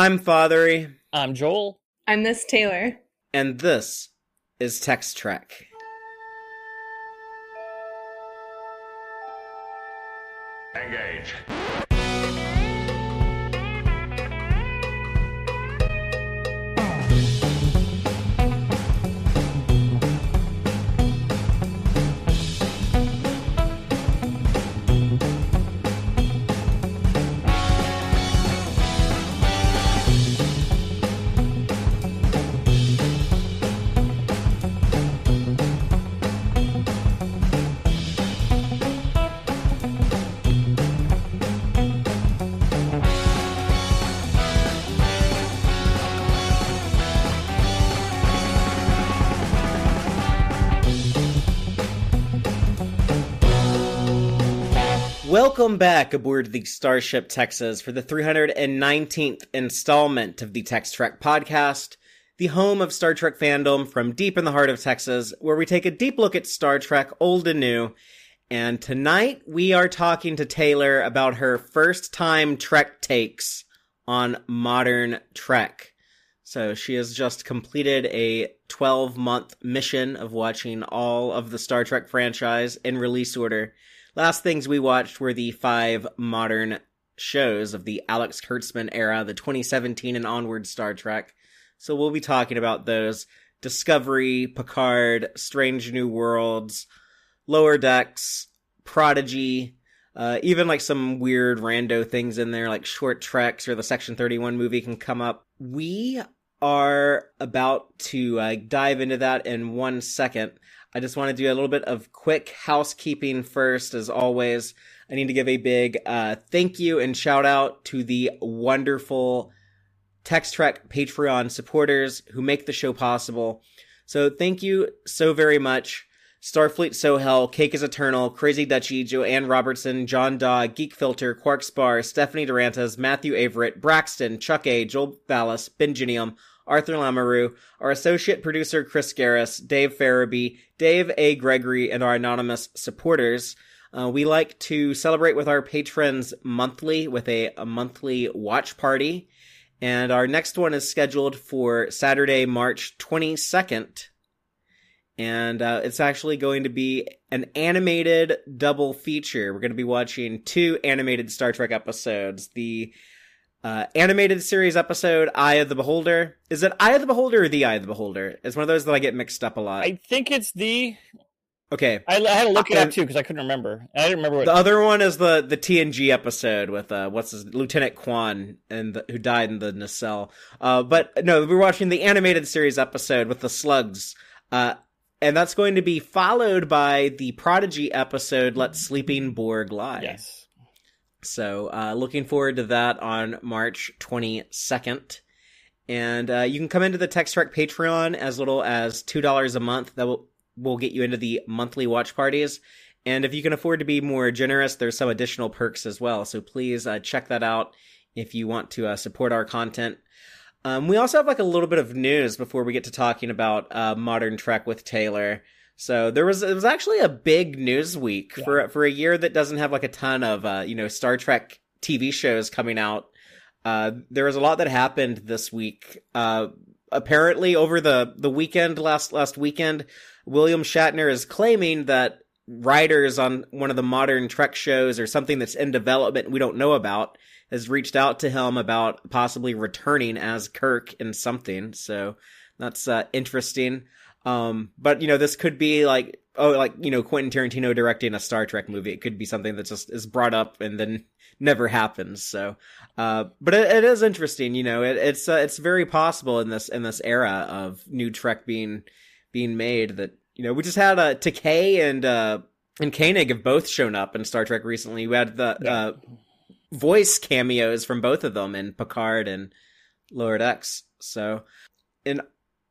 I'm Fathery. I'm Joel. I'm Miss Taylor. And this is Text Trek. Engage. Welcome back aboard the Starship Texas for the 319th installment of the Text Trek podcast, the home of Star Trek fandom from deep in the heart of Texas, where we take a deep look at Star Trek, old and new. And tonight we are talking to Taylor about her first time Trek takes on modern Trek. So she has just completed a 12-month mission of watching all of the Star Trek franchise in release order. Last things we watched were the 5 modern shows of the Alex Kurtzman era, the 2017 and onward Star Trek. So we'll be talking about those. Discovery, Picard, Strange New Worlds, Lower Decks, Prodigy, even like some weird rando things in there, like Short Treks or the Section 31 movie can come up. We are about to dive into that in 1 second. I just want to do a little bit of quick housekeeping first, as always. I need to give a big thank you and shout out to the wonderful Text Trek Patreon supporters who make the show possible. So thank you so very much. Starfleet Sohel, Cake is Eternal, Crazy Dutchie, Joanne Robertson, John Dog, Geek Filter, Quark Spar, Stephanie Durantas, Matthew Averett, Braxton, Chuck A, Joel Ballas, Benjinium, Arthur Lamoureux, our associate producer Chris Garris, Dave Farabee, Dave A. Gregory, and our anonymous supporters. We like to celebrate with our patrons monthly with a monthly watch party. And our next one is scheduled for Saturday, March 22nd. And it's actually going to be an animated double feature. We're going to be watching 2 animated Star Trek episodes. The animated series episode, Eye of the Beholder. Is it Eye of the Beholder or The Eye of the Beholder? It's one of those that I get mixed up a lot. I think it's the... Okay. I had to look it up too, because I couldn't remember. I didn't remember what... The other one is the TNG episode with, Lieutenant Kwan, who died in the nacelle. But no, we're watching the animated series episode with the slugs. And that's going to be followed by the Prodigy episode, Let Sleeping Borg Lie. Yes. So, looking forward to that on March 22nd. And you can come into the Text Trek Patreon as little as $2 a month. That will get you into the monthly watch parties. And if you can afford to be more generous, there's some additional perks as well. So please check that out if you want to support our content. We also have like a little bit of news before we get to talking about modern Trek with Taylor. So it was actually a big news week for a year that doesn't have like a ton of Star Trek TV shows coming out. There was a lot that happened this week. Apparently over the weekend, last weekend, William Shatner is claiming that writers on one of the modern Trek shows or something that's in development we don't know about has reached out to him about possibly returning as Kirk in something. So that's interesting. But this could be like Quentin Tarantino directing a Star Trek movie. It could be something that just is brought up and then never happens. So, but it is interesting. It's very possible in this era of new Trek being made that, we just had Takei and Koenig have both shown up in Star Trek recently. We had the, voice cameos from both of them in Picard and Lower Decks. So, and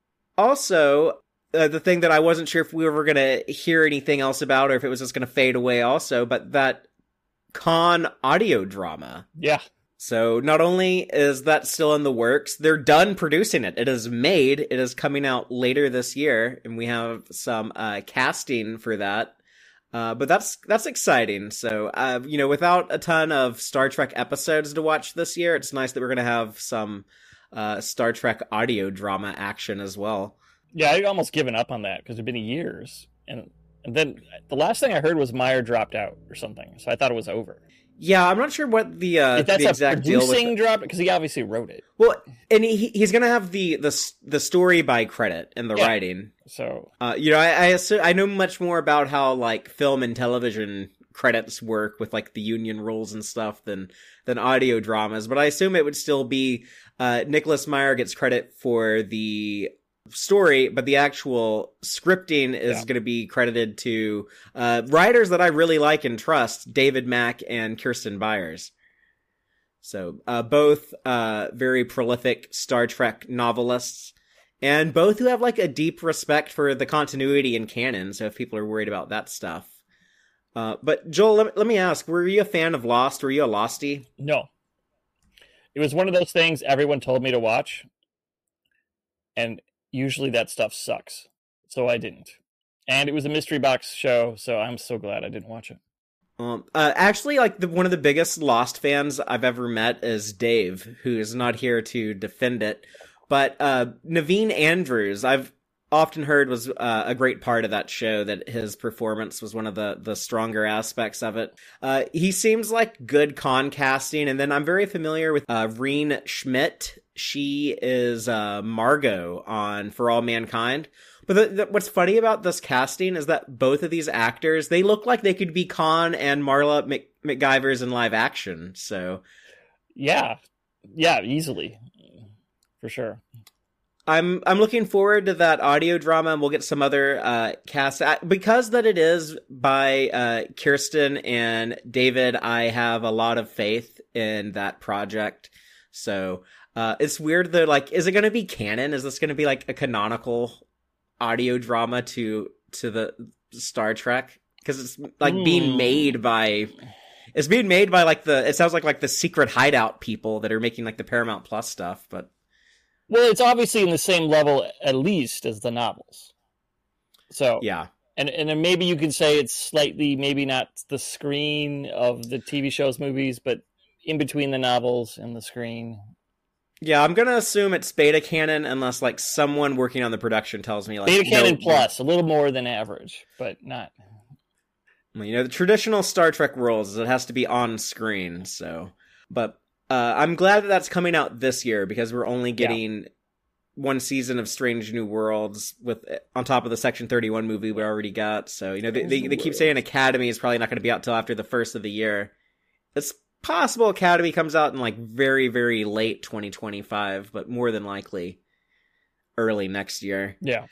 also, the thing that I wasn't sure if we were going to hear anything else about or if it was just going to fade away also, but that Khan audio drama. Yeah. So not only is that still in the works, they're done producing it. It is made. It is coming out later this year, and we have some casting for that. But that's exciting. So, without a ton of Star Trek episodes to watch this year, it's nice that we're going to have some Star Trek audio drama action as well. Yeah, I'd almost given up on that because it'd been years. And then the last thing I heard was Meyer dropped out or something. So I thought it was over. Yeah, I'm not sure what if that's the exact deal with producing drop, because he obviously wrote it. Well, and he's going to have the story by credit in the writing. So, I know much more about how like film and television credits work with like the union rules and stuff than audio dramas, but I assume it would still be Nicholas Meyer gets credit for the story, but the actual scripting is going to be credited to writers that I really like and trust, David Mack and Kirsten Byers. So both very prolific Star Trek novelists, and both who have like a deep respect for the continuity and canon. So if people are worried about that stuff. But Joel, let me ask, were you a fan of Lost? Were you a Lostie? No. It was one of those things everyone told me to watch, and usually that stuff sucks, so I didn't. And it was a mystery box show, so I'm so glad I didn't watch it. Actually, like one of the biggest Lost fans I've ever met is Dave, who is not here to defend it. But Naveen Andrews, I've often heard was a great part of that show, that his performance was one of the stronger aspects of it. He seems like good con casting, and then I'm very familiar with Reene Schmidt. She is Margot on For All Mankind. But what's funny about this casting is that both of these actors, they look like they could be Khan and Marla McGivers in live action. So, yeah, easily, for sure. I'm looking forward to that audio drama, and we'll get some other cast because that it is by Kirsten and David. I have a lot of faith in that project. So it's weird though. Like, is it going to be canon? Is this going to be like a canonical audio drama to the Star Trek? Because it's like being made by like it sounds like the secret hideout people that are making like the Paramount Plus stuff, but. Well, it's obviously in the same level, at least, as the novels. So yeah, and then maybe you could say it's slightly, maybe not the screen of the TV shows, movies, but in between the novels and the screen. Yeah, I'm gonna assume it's beta canon, unless like someone working on the production tells me like beta canon plus, a little more than average, but not. The traditional Star Trek rules is it has to be on screen. So, but. I'm glad that that's coming out this year, because we're only getting one season of Strange New Worlds on top of the Section 31 movie we already got. So, they keep saying Academy is probably not going to be out till after the first of the year. It's possible Academy comes out in like very, very late 2025, but more than likely early next year. Yeah.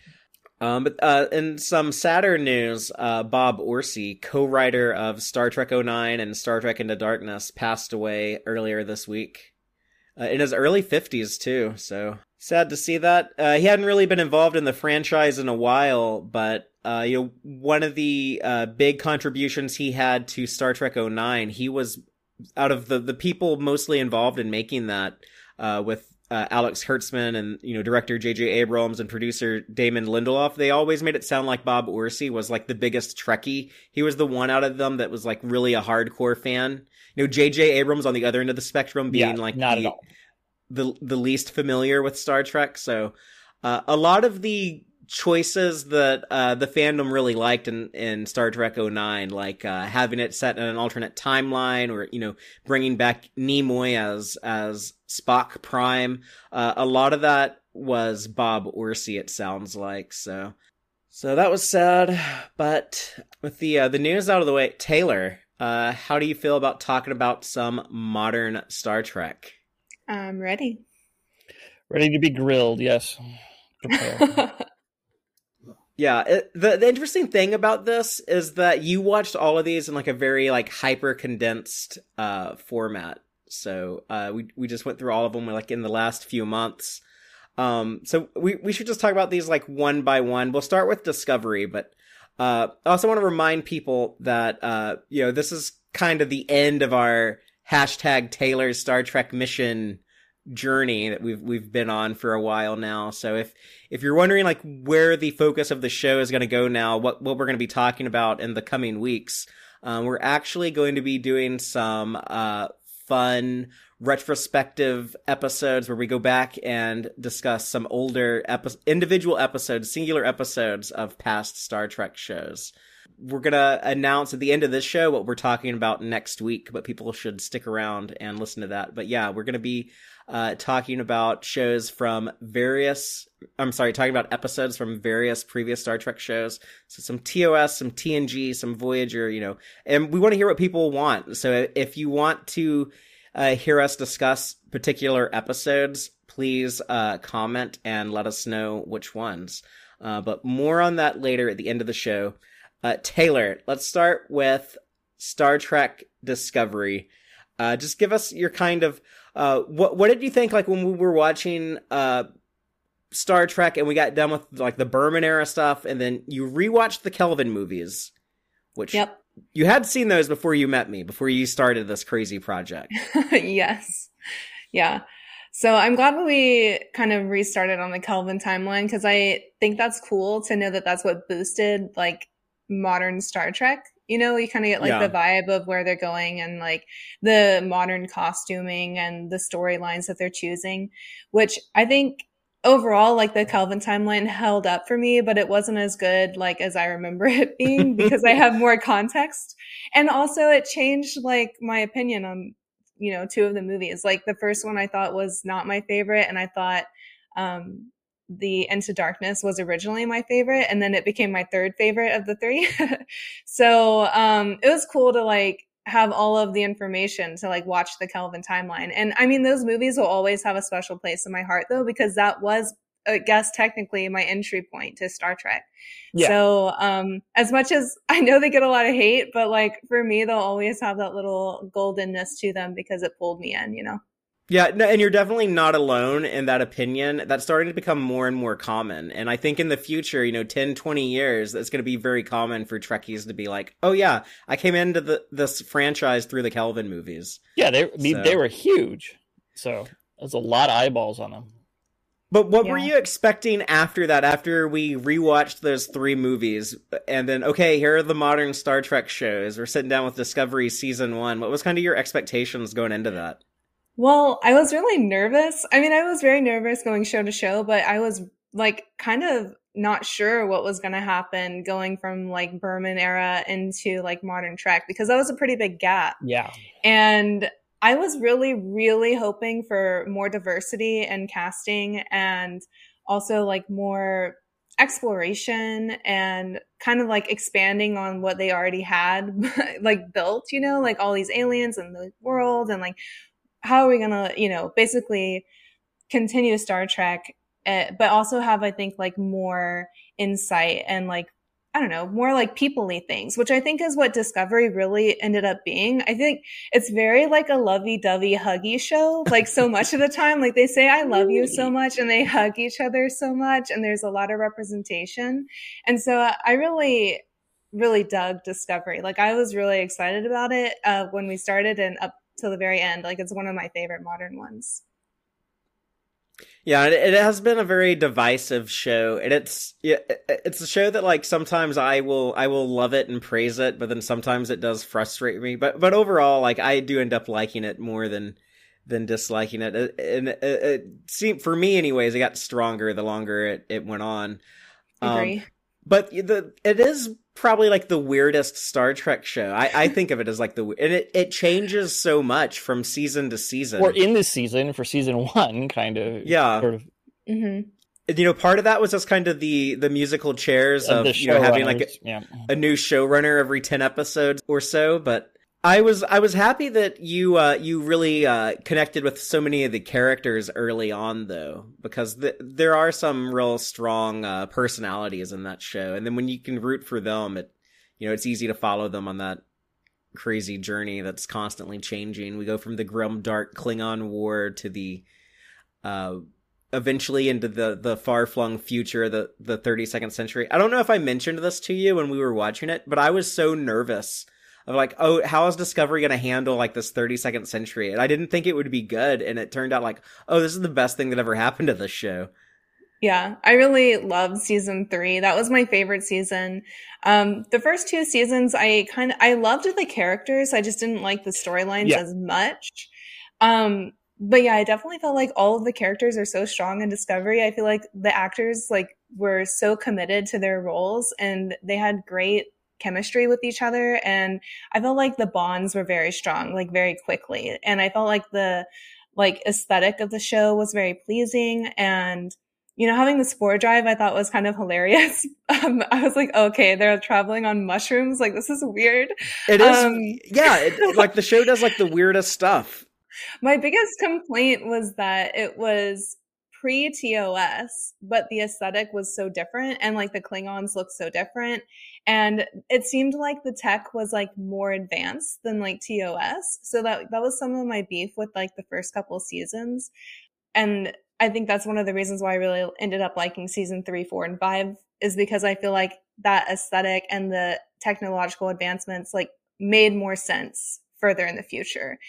But in some sadder news, Bob Orci, co-writer of Star Trek 09 and Star Trek Into Darkness, passed away earlier this week. In his early 50s, too, so sad to see that. He hadn't really been involved in the franchise in a while, but one of the big contributions he had to Star Trek 09, he was out of the people mostly involved in making that, with Alex Kurtzman and director J.J. Abrams and producer Damon Lindelof. They always made it sound like Bob Orci was like the biggest Trekkie. He was the one out of them that was like really a hardcore fan. J.J. Abrams on the other end of the spectrum being like not at all. The least familiar with Star Trek. So a lot of the choices that the fandom really liked in Star Trek 09, like having it set in an alternate timeline, or bringing back Nimoy as Spock Prime, a lot of that was Bob Orci, it sounds like. So that was sad. But with the news out of the way, Taylor, how do you feel about talking about some modern Star Trek? I'm ready. Ready to be grilled, yes. Prepare. Yeah, the interesting thing about this is that you watched all of these in like a very like hyper condensed format. So we just went through all of them like in the last few months. So we should just talk about these like one by one. We'll start with Discovery, but I also want to remind people that this is kind of the end of our hashtag Taylor's Star Trek mission journey that we've been on for a while now. So if you're wondering like where the focus of the show is going to go now, what we're going to be talking about in the coming weeks, we're actually going to be doing some fun retrospective episodes where we go back and discuss some older individual episodes, singular episodes of past Star Trek shows. We're going to announce at the end of this show what we're talking about next week, but people should stick around and listen to that. But yeah, we're going to be talking about episodes from various previous Star Trek shows. So some TOS, some TNG, some Voyager, and we want to hear what people want. So if you want to hear us discuss particular episodes, please comment and let us know which ones. But more on that later at the end of the show. Taylor, let's start with Star Trek Discovery. Just give us your kind of what did you think like when we were watching Star Trek and we got done with like the Berman era stuff, and then you rewatched the Kelvin movies, which you had seen those before you met me, before you started this crazy project. Yes. Yeah. So I'm glad we kind of restarted on the Kelvin timeline, because I think that's cool to know that that's what boosted like modern Star Trek. You kind of get like the vibe of where they're going and like the modern costuming and the storylines that they're choosing, which I think overall like the Kelvin timeline held up for me, but it wasn't as good like as I remember it being because I have more context. And also it changed like my opinion on, two of the movies. Like the first one I thought was not my favorite, and I thought the Into Darkness was originally my favorite, and then it became my third favorite of the three. So it was cool to like have all of the information to like watch the Kelvin timeline. And I mean, those movies will always have a special place in my heart though, because that was, I guess, technically my entry point to Star Trek. Yeah. So as much as I know they get a lot of hate, but like for me, they'll always have that little goldenness to them because it pulled me in, Yeah, no, and you're definitely not alone in that opinion. That's starting to become more and more common. And I think in the future, 10, 20 years, it's going to be very common for Trekkies to be like, oh yeah, I came into this franchise through the Kelvin movies. Yeah, they were huge. So there's a lot of eyeballs on them. But what were you expecting after that, after we rewatched those three movies? And then, okay, here are the modern Star Trek shows. We're sitting down with Discovery Season 1. What was kind of your expectations going into that? Well, I was really nervous. I mean, I was very nervous going show to show, but I was like kind of not sure what was going to happen going from like Berman era into like modern Trek, because that was a pretty big gap. Yeah. And I was really, really hoping for more diversity and casting, and also like more exploration and kind of like expanding on what they already had like built, like all these aliens and the world, and like how are we going to, basically continue Star Trek, but also have, I think, like more insight and like, I don't know, more like people-y things, which I think is what Discovery really ended up being. I think it's very like a lovey-dovey huggy show, like so much of the time, like they say, I love you so much, and they hug each other so much, and there's a lot of representation. And so I really, really dug Discovery. Like I was really excited about it when we started and up till the very end. Like it's one of my favorite modern ones. Yeah, it has been a very divisive show, and it's a show that like sometimes I will love it and praise it, but then sometimes it does frustrate me. But overall, like I do end up liking it more than disliking it, and it seemed, for me anyways, it got stronger the longer it went on. Agree. But it is probably like the weirdest Star Trek show. I think of it as like and it changes so much from season to season. Or in this season, for season 1, kind of. Yeah. Sort of. Mm-hmm. Part of that was just kind of the musical chairs of having like a new showrunner every 10 episodes or so. But I was happy that you really connected with so many of the characters early on, though, because there are some real strong personalities in that show, and then when you can root for them, it's easy to follow them on that crazy journey that's constantly changing. We go from the grim, dark Klingon War to the eventually into the far-flung future, the 32nd century. I don't know if I mentioned this to you when we were watching it, but I was so nervous of like, oh, how is Discovery going to handle like this 32nd century? And I didn't think it would be good. And it turned out like, oh, this is the best thing that ever happened to this show. Yeah, I really loved season 3. That was my favorite season. The first 2 seasons, I loved the characters. I just didn't like the storylines as much. But yeah, I definitely felt like all of the characters are so strong in Discovery. I feel like the actors like were so committed to their roles and they had great chemistry with each other. And I felt like the bonds were very strong, like very quickly. And I felt like the aesthetic of the show was very pleasing. And having the spore drive I thought was kind of hilarious. I was like, okay, they're traveling on mushrooms. Like, this is weird. It is. Like the show does like the weirdest stuff. My biggest complaint was that it was pre-TOS, but the aesthetic was so different and like the Klingons looked so different. And it seemed like the tech was like more advanced than like TOS. So that was some of my beef with like the first couple seasons. And I think that's one of the reasons why I really ended up liking season 3, 4, and 5 is because I feel like that aesthetic and the technological advancements like made more sense further in the future.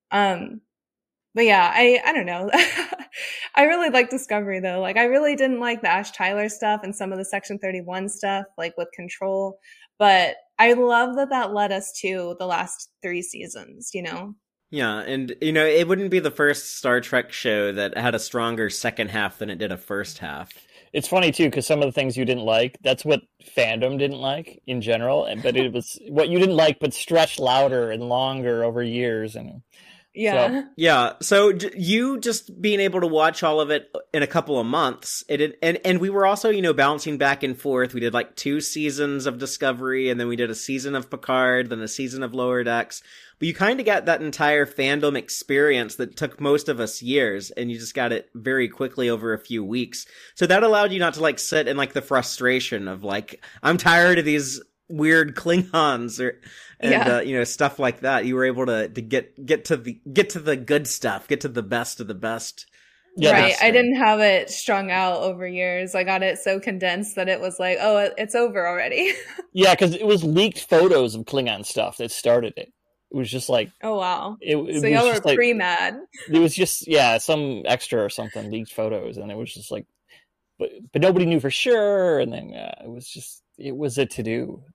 But yeah, I don't know. I really like Discovery though. Like I really didn't like the Ash Tyler stuff and some of the Section 31 stuff, like with Control. But I love that led us to the last 3 seasons, Yeah, and it wouldn't be the first Star Trek show that had a stronger second half than it did a first half. It's funny too, because some of the things you didn't like, that's what fandom didn't like in general, but it was what you didn't like, but stretched louder and longer over years. And so you just being able to watch all of it in a couple of months, and we were also bouncing back and forth. We did like 2 seasons of Discovery, and then we did a season of Picard, then a season of Lower Decks. But you kind of got that entire fandom experience that took most of us years, and you just got it very quickly over a few weeks. So that allowed you not to like sit in like the frustration of like, I'm tired of these weird Klingons stuff like that. You were able to get to the good stuff, get to the best of the best. Yeah, right. I didn't have it strung out over years. I got it so condensed that it was like, oh, it's over already. Yeah, because it was leaked photos of Klingon stuff that started it. It was just like, oh wow. So y'all were pre-mad. It was just some extra or something leaked photos, and it was just like, but nobody knew for sure, and then it was a to do.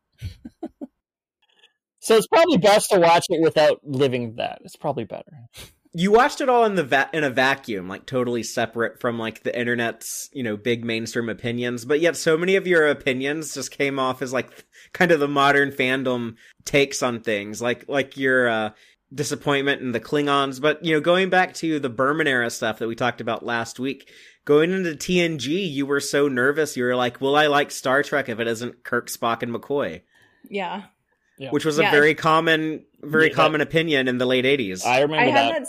So it's probably best to watch it without living that. It's probably better. You watched it all in a vacuum, like totally separate from like the internet's, big mainstream opinions. But yet so many of your opinions just came off as like kind of the modern fandom takes on things, like your disappointment in the Klingons. But, going back to the Berman era stuff that we talked about last week, going into TNG, you were so nervous. You were like, will I like Star Trek if it isn't Kirk, Spock, and McCoy? Yeah. Yeah. Which was a very common opinion in the late 80s. I remember I had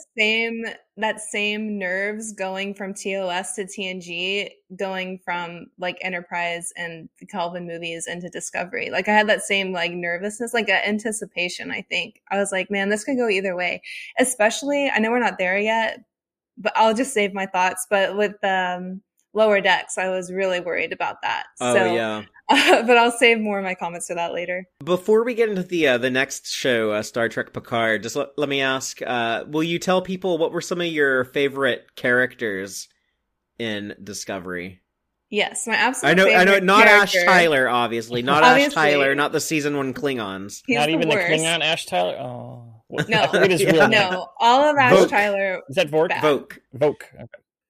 that same nerves going from TOS to TNG, going from like Enterprise and the Kelvin movies into Discovery. Like I had that same like nervousness, like an anticipation, I think. I was like, man, this could go either way. Especially, I know we're not there yet, but I'll just save my thoughts. But with Lower Decks, I was really worried about that. Yeah. But I'll save more of my comments for that later. Before we get into the next show, Star Trek Picard, just let me ask, will you tell people what were some of your favorite characters in Discovery? Yes, my absolute favorite I know, not character. Ash Tyler, obviously. Not Ash Tyler, not the season 1 Klingons. He's not even worst. the Klingon Ash Tyler? Oh. No, I forget his real name. No, all of Ash Vogue. Tyler. Is that Vork? Vogue. Okay.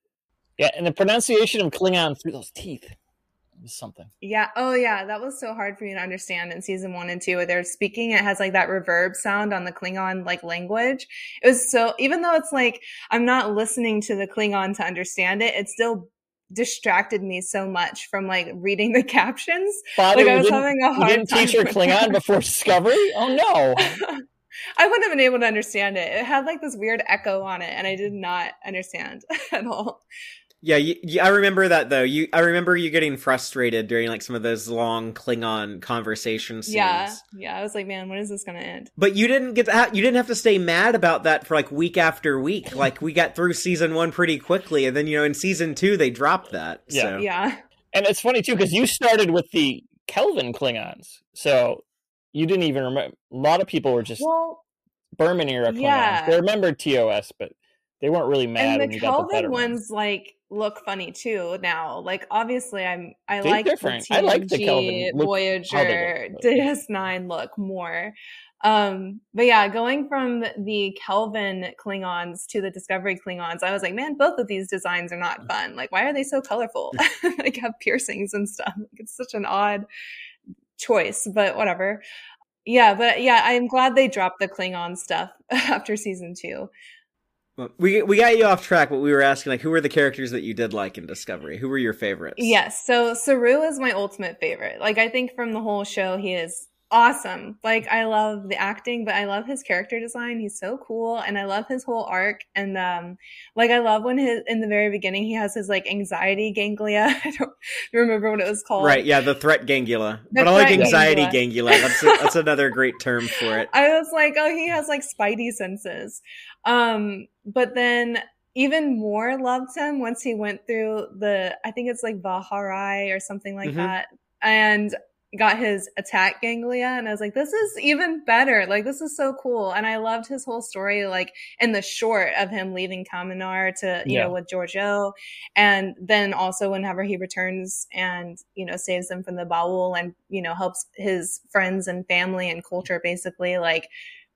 Yeah, and the pronunciation of Klingon through those teeth was something. Yeah. Oh, yeah. That was so hard for me to understand in season 1 and 2 where they're speaking. It has like that reverb sound on the Klingon like language. It was so, even though it's like, I'm not listening to the Klingon to understand it, it still distracted me so much from like reading the captions. Father, like I was having a hard you didn't time teach her with Klingon that. before Discovery? Oh no. I wouldn't have been able to understand it. It had like this weird echo on it and I did not understand at all. Yeah, I remember that though. I remember you getting frustrated during like some of those long Klingon conversation scenes. Yeah. I was like, man, when is this going to end? But you didn't have to stay mad about that for like week after week. Like we got through season 1 pretty quickly, and then in season 2 they dropped that. Yeah. So. Yeah. And it's funny too because you started with the Kelvin Klingons, so you didn't even remember. A lot of people were just Well, Berman era Klingons. yeah. They remembered TOS, but they weren't really mad And when the you got the better Kelvin ones. ones like look funny too now. Like obviously I They're like different. the I like the Kelvin TNG, look, how they Voyager, look. DS9 look more. But yeah, going from the Kelvin Klingons to the Discovery Klingons, I was like, man, both of these designs are not fun. Like, why are they so colorful? Like have piercings and stuff. Like, it's such an odd choice, but whatever. Yeah, but yeah, I'm glad they dropped the Klingon stuff after season 2. Well, we got you off track, but we were asking, like, who were the characters that you did like in Discovery? Who were your favorites? Yes, so Saru is my ultimate favorite. Like, I think from the whole show, he is awesome. Like, I love the acting, but I love his character design. He's so cool, and I love his whole arc. And like, I love when in the very beginning he has his like anxiety ganglia. I don't remember what it was called. Right? Yeah, the threat gangula. The But I like threat anxiety gangula. gangula. That's another great term for it. I was like, oh, he has like spidey senses. But then even more loved him once he went through I think it's like Vaharai or something like that, and got his attack ganglia. And I was like, this is even better. Like, this is so cool. And I loved his whole story, like in the short of him leaving Kaminar to, you know, with Giorgio. And then also whenever he returns and, you know, saves them from the Baul and, you know, helps his friends and family and culture basically like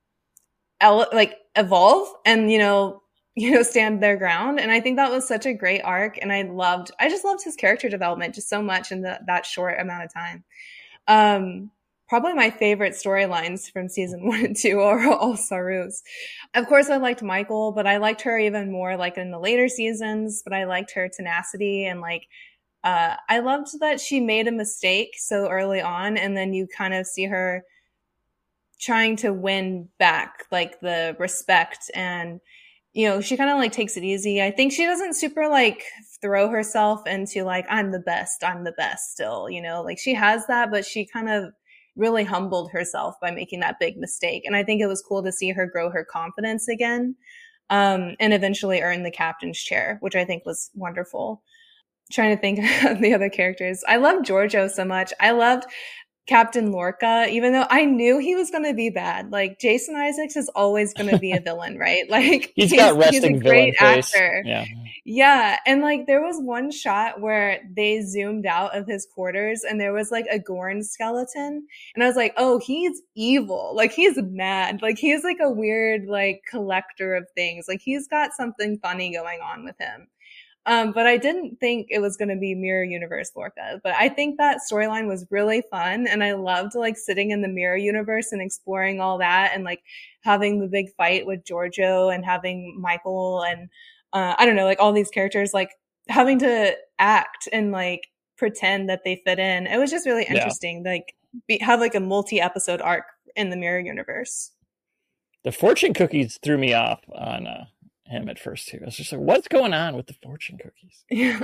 evolve and, you know, stand their ground. And I think that was such a great arc. And I just loved his character development just so much in that short amount of time. Probably my favorite storylines from season 1 and 2 are all Saru's. Of course, I liked Michael, but I liked her even more like in the later seasons, but I liked her tenacity and like, I loved that she made a mistake so early on. And then you kind of see her trying to win back like the respect, and you know, she kind of like takes it easy. I think she doesn't super like throw herself into like I'm the best still, you know, like she has that, but she kind of really humbled herself by making that big mistake. And I think it was cool to see her grow her confidence again, and eventually earn the captain's chair, which I think was wonderful. Trying to think of the other characters. I love Giorgio so much. I loved Captain Lorca, even though I knew he was going to be bad. Like Jason Isaacs is always going to be a villain, right? Like he's got resting he's a great villain face. actor. Yeah. And like there was one shot where they zoomed out of his quarters and there was like a Gorn skeleton. And I was like, oh, he's evil. Like he's mad. Like he's like a weird like collector of things. Like he's got something funny going on with him. But I didn't think it was going to be Mirror Universe Lorca. But I think that storyline was really fun. And I loved like sitting in the Mirror Universe and exploring all that and like having the big fight with Giorgio and having Michael and, I don't know, like all these characters, like having to act and like pretend that they fit in. It was just really interesting. Like have like a multi-episode arc in the Mirror Universe. The fortune cookies threw me off on, him at first too. I was just like, what's going on with the fortune cookies? Yeah.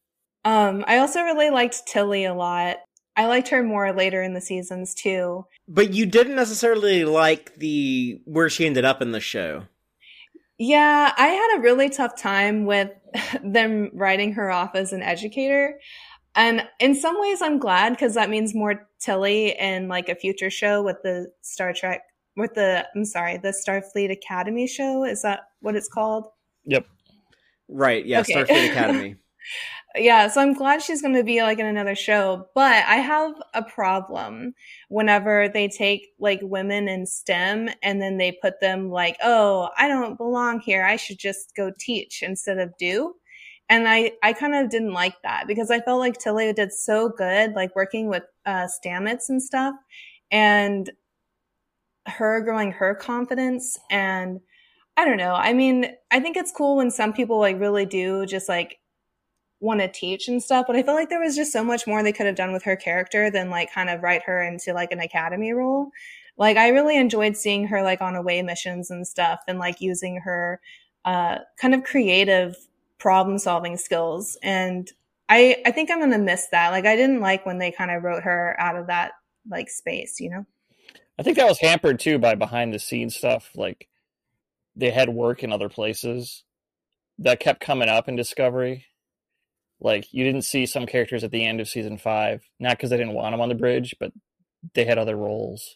I also really liked Tilly a lot. I liked her more later in the seasons too. But you didn't necessarily like where she ended up in the show. Yeah, I had a really tough time with them writing her off as an educator. And in some ways I'm glad because that means more Tilly in like a future show with the the Starfleet Academy show. Is that what it's called? Yep. Right. Yeah. Okay. Starfleet Academy. Yeah. So I'm glad she's going to be like in another show, but I have a problem whenever they take like women in STEM and then they put them like, oh, I don't belong here. I should just go teach instead of do. And I kind of didn't like that because I felt like Tilly did so good, like working with Stamets and stuff. And her growing her confidence. And I don't know. I mean, I think it's cool when some people like really do just like want to teach and stuff, but I feel like there was just so much more they could have done with her character than like kind of write her into like an academy role. Like I really enjoyed seeing her like on away missions and stuff and like using her kind of creative problem solving skills. And I think I'm going to miss that. Like I didn't like when they kind of wrote her out of that like space, you know? I think that was hampered too by behind the scenes stuff. Like they had work in other places that kept coming up in Discovery. Like you didn't see some characters at the end of season 5, not because they didn't want them on the bridge, but they had other roles.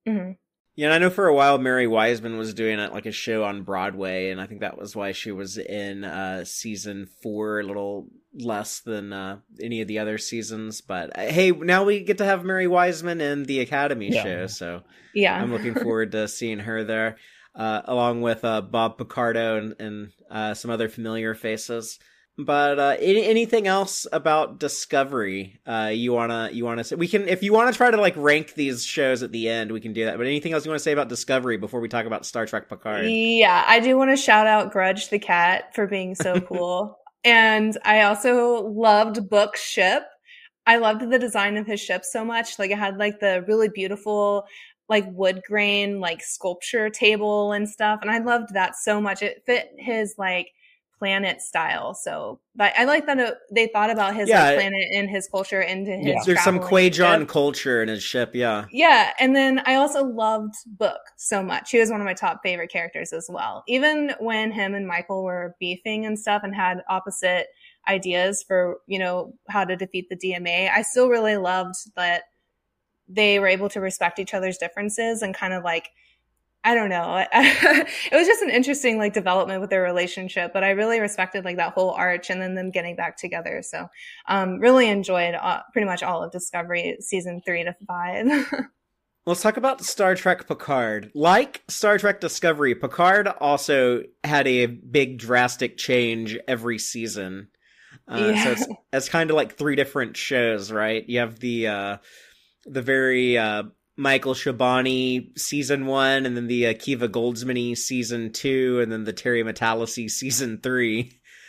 Hmm. Yeah, and I know for a while Mary Wiseman was doing like a show on Broadway, and I think that was why she was in season 4 a little less than any of the other seasons. But hey, now we get to have Mary Wiseman in the Academy show, so Yeah. I'm looking forward to seeing her there, along with Bob Picardo and some other familiar faces. But anything else about Discovery you wanna say? We can, if you want to try to like rank these shows at the end, we can do that. But anything else you want to say about Discovery before we talk about Star Trek Picard? Yeah, I do want to shout out Grudge the cat for being so cool. And I also loved Book's ship. I loved the design of his ship so much. Like it had like the really beautiful like wood grain like sculpture table and stuff. And I loved that so much. It fit his like planet style. So but I like that they thought about his like, planet and his culture into his There's some Quajon ship. culture in his ship, yeah. Yeah, and then I also loved Book so much. He was one of my top favorite characters as well. Even when him and Michael were beefing and stuff and had opposite ideas for, you know, how to defeat the DMA, I still really loved that they were able to respect each other's differences and kind of like, I don't know. It was just an interesting like development with their relationship, but I really respected like that whole arc and then them getting back together. So, really enjoyed pretty much all of Discovery season 3 to 5. Let's talk about Star Trek Picard. Like Star Trek Discovery, Picard also had a big drastic change every season. So it's kind of like 3 different shows, right? You have the very, Michael Shabani season 1, and then the Akiva Goldsman season 2, and then the Terry Matalassi season 3.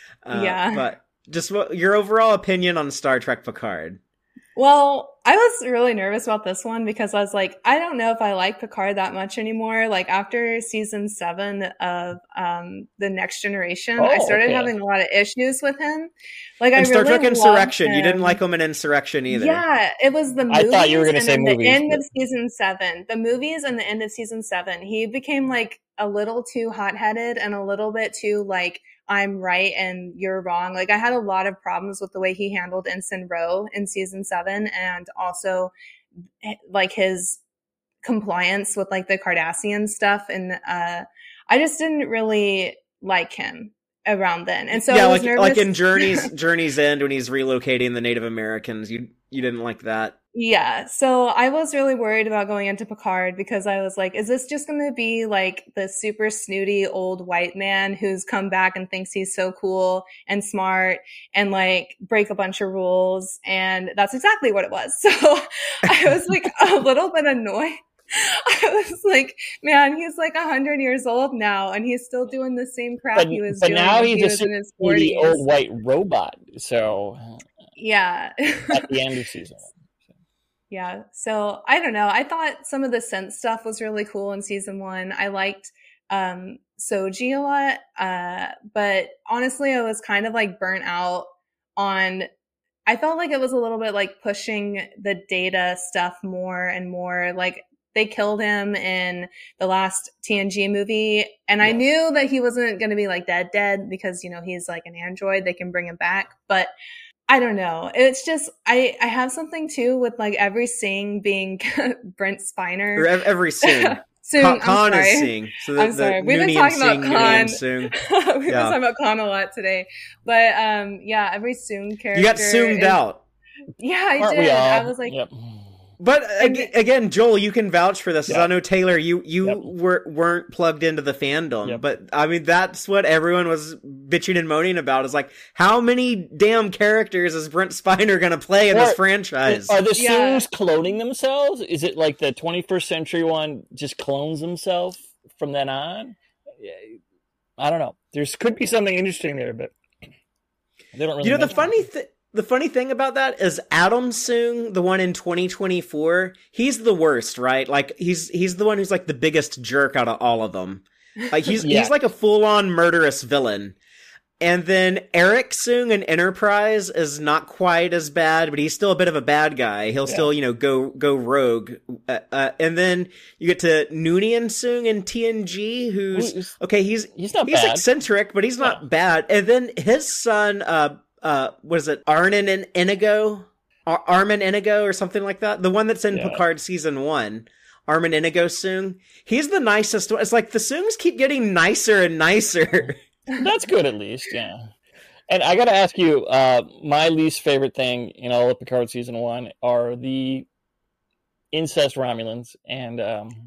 But just your overall opinion on Star Trek Picard? Well, I was really nervous about this one because I was like, I don't know if I like Picard that much anymore. Like after season 7 of The Next Generation, I started having a lot of issues with him. Like I Star really Trek Insurrection, you didn't like him in Insurrection either. Yeah, it was the movies. I thought you were going to say movies. The end of season 7, the movies and the end of season 7, he became like a little too hot-headed and a little bit too like, I'm right and you're wrong. Like I had a lot of problems with the way he handled Ensign Ro in season 7 and also like his compliance with like the Cardassian stuff. And, I just didn't really like him around then. And so I was nervous. Like in Journey's End when he's relocating the Native Americans, you didn't like that. Yeah. So I was really worried about going into Picard because I was like, is this just going to be like the super snooty old white man who's come back and thinks he's so cool and smart and like break a bunch of rules? And that's exactly what it was. So I was like a little bit annoyed. I was like, man, he's like 100 years old now and he's still doing the same crap he was doing. But now he's a super snooty old white robot. So yeah. At the end of season 1. Yeah. So I don't know. I thought some of the sense stuff was really cool in season 1. I liked Soji a lot. But honestly, I was kind of like burnt out on, I felt like it was a little bit like pushing the Data stuff more and more. Like they killed him in the last TNG movie. And I knew that he wasn't going to be like dead because, you know, he's like an android. They can bring him back. But I don't know. It's just, I have something too with like every Singh being Brent Spiner. Or every Singh. Khan is Singh. So I'm sorry. We've been talking about Khan. We've been talking about Khan a lot today. But yeah, every Soong character. You got Soonged out. Yeah, I did. I was like, But again, Joel, you can vouch for this. I know Taylor, you weren't plugged into the fandom, but I mean that's what everyone was bitching and moaning about. Is like, how many damn characters is Brent Spiner going to play in this franchise? Are the Soongs cloning themselves? Is it like the 21st century one just clones himself from then on? I don't know. There could be something interesting there, but they don't really. You know, the funny thing about that is Adam Soong, the one in 2024, he's the worst, right? Like he's the one who's like the biggest jerk out of all of them. Like he's like a full-on murderous villain. And then Eric Soong in Enterprise is not quite as bad, but he's still a bit of a bad guy. He'll still, you know, go rogue. And then you get to Noonien Soong in TNG, who's okay. He's not bad. Eccentric, but he's not bad. And then his son, what is it? Armin Inigo or something like that. The one that's in Picard season 1. Armin Inigo Soong. He's the nicest one. It's like the Soongs keep getting nicer and nicer. That's good, at least. Yeah. And I got to ask you, my least favorite thing in all of Picard season 1 are the incest Romulans, and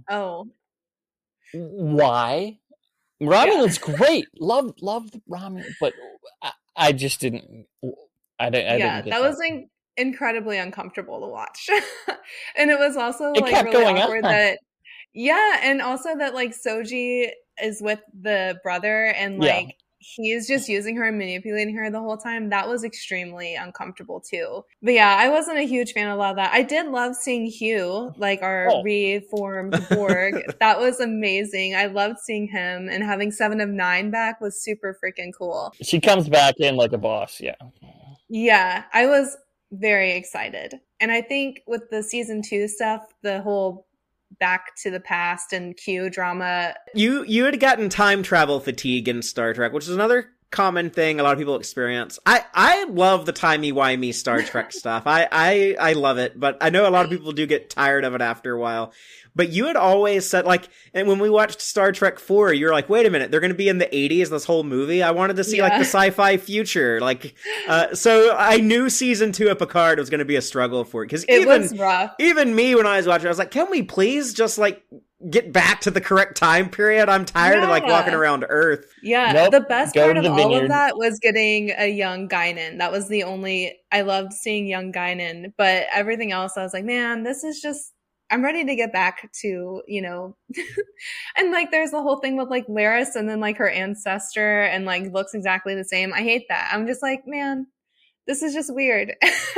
why? Romulans great, love Romulan, but I just didn't. I didn't get that was incredibly uncomfortable to watch, and it was also it like kept really going awkward on. that and also that like Soji is with the brother and like he is just using her and manipulating her the whole time. That was extremely uncomfortable too. But yeah, I wasn't a huge fan of a lot of that. I did love seeing Hugh, like our reformed Borg. That was amazing. I loved seeing him, and having 7 of 9 back was super freaking cool. She comes back in like a boss. Yeah, I was very excited. And I think with the season 2 stuff, the whole back to the past and Q drama. You had gotten time travel fatigue in Star Trek, which is another common thing a lot of people experience. I love the timey-wimey Star Trek stuff. I love it, but I know a lot of people do get tired of it after a while. But you had always said, like, and when we watched Star Trek 4, you were like, wait a minute, they're going to be in the 80s this whole movie? I wanted to see, like, the sci-fi future. Like, so I knew season 2 of Picard was going to be a struggle for it. Because it was rough. Even me, when I was watching, I was like, can we please just, like, get back to the correct time period? I'm tired of, like, walking around Earth. Yeah, nope. The best part of all of that was getting a young Guinan. That was the only... I loved seeing young Guinan. But everything else, I was like, man, this is just... I'm ready to get back to, you know, and like there's the whole thing with like Laris and then like her ancestor and like looks exactly the same. I hate that. I'm just like, man, this is just weird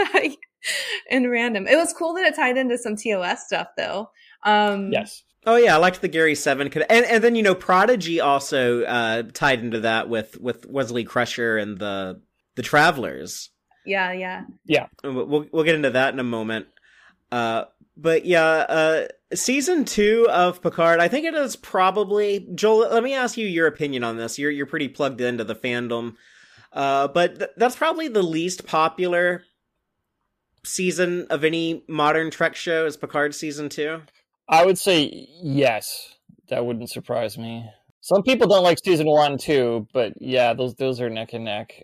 and random. It was cool that it tied into some TOS stuff though. Yes. Oh yeah, I liked the Gary 7. And then, you know, Prodigy also tied into that with Wesley Crusher and the Travelers. Yeah. We'll get into that in a moment. But yeah, season 2 of Picard, I think it is probably... Joel, let me ask you your opinion on this. You're pretty plugged into the fandom. But that's probably the least popular season of any modern Trek show is Picard season 2. I would say yes. That wouldn't surprise me. Some people don't like season 1 too, but yeah, those are neck and neck.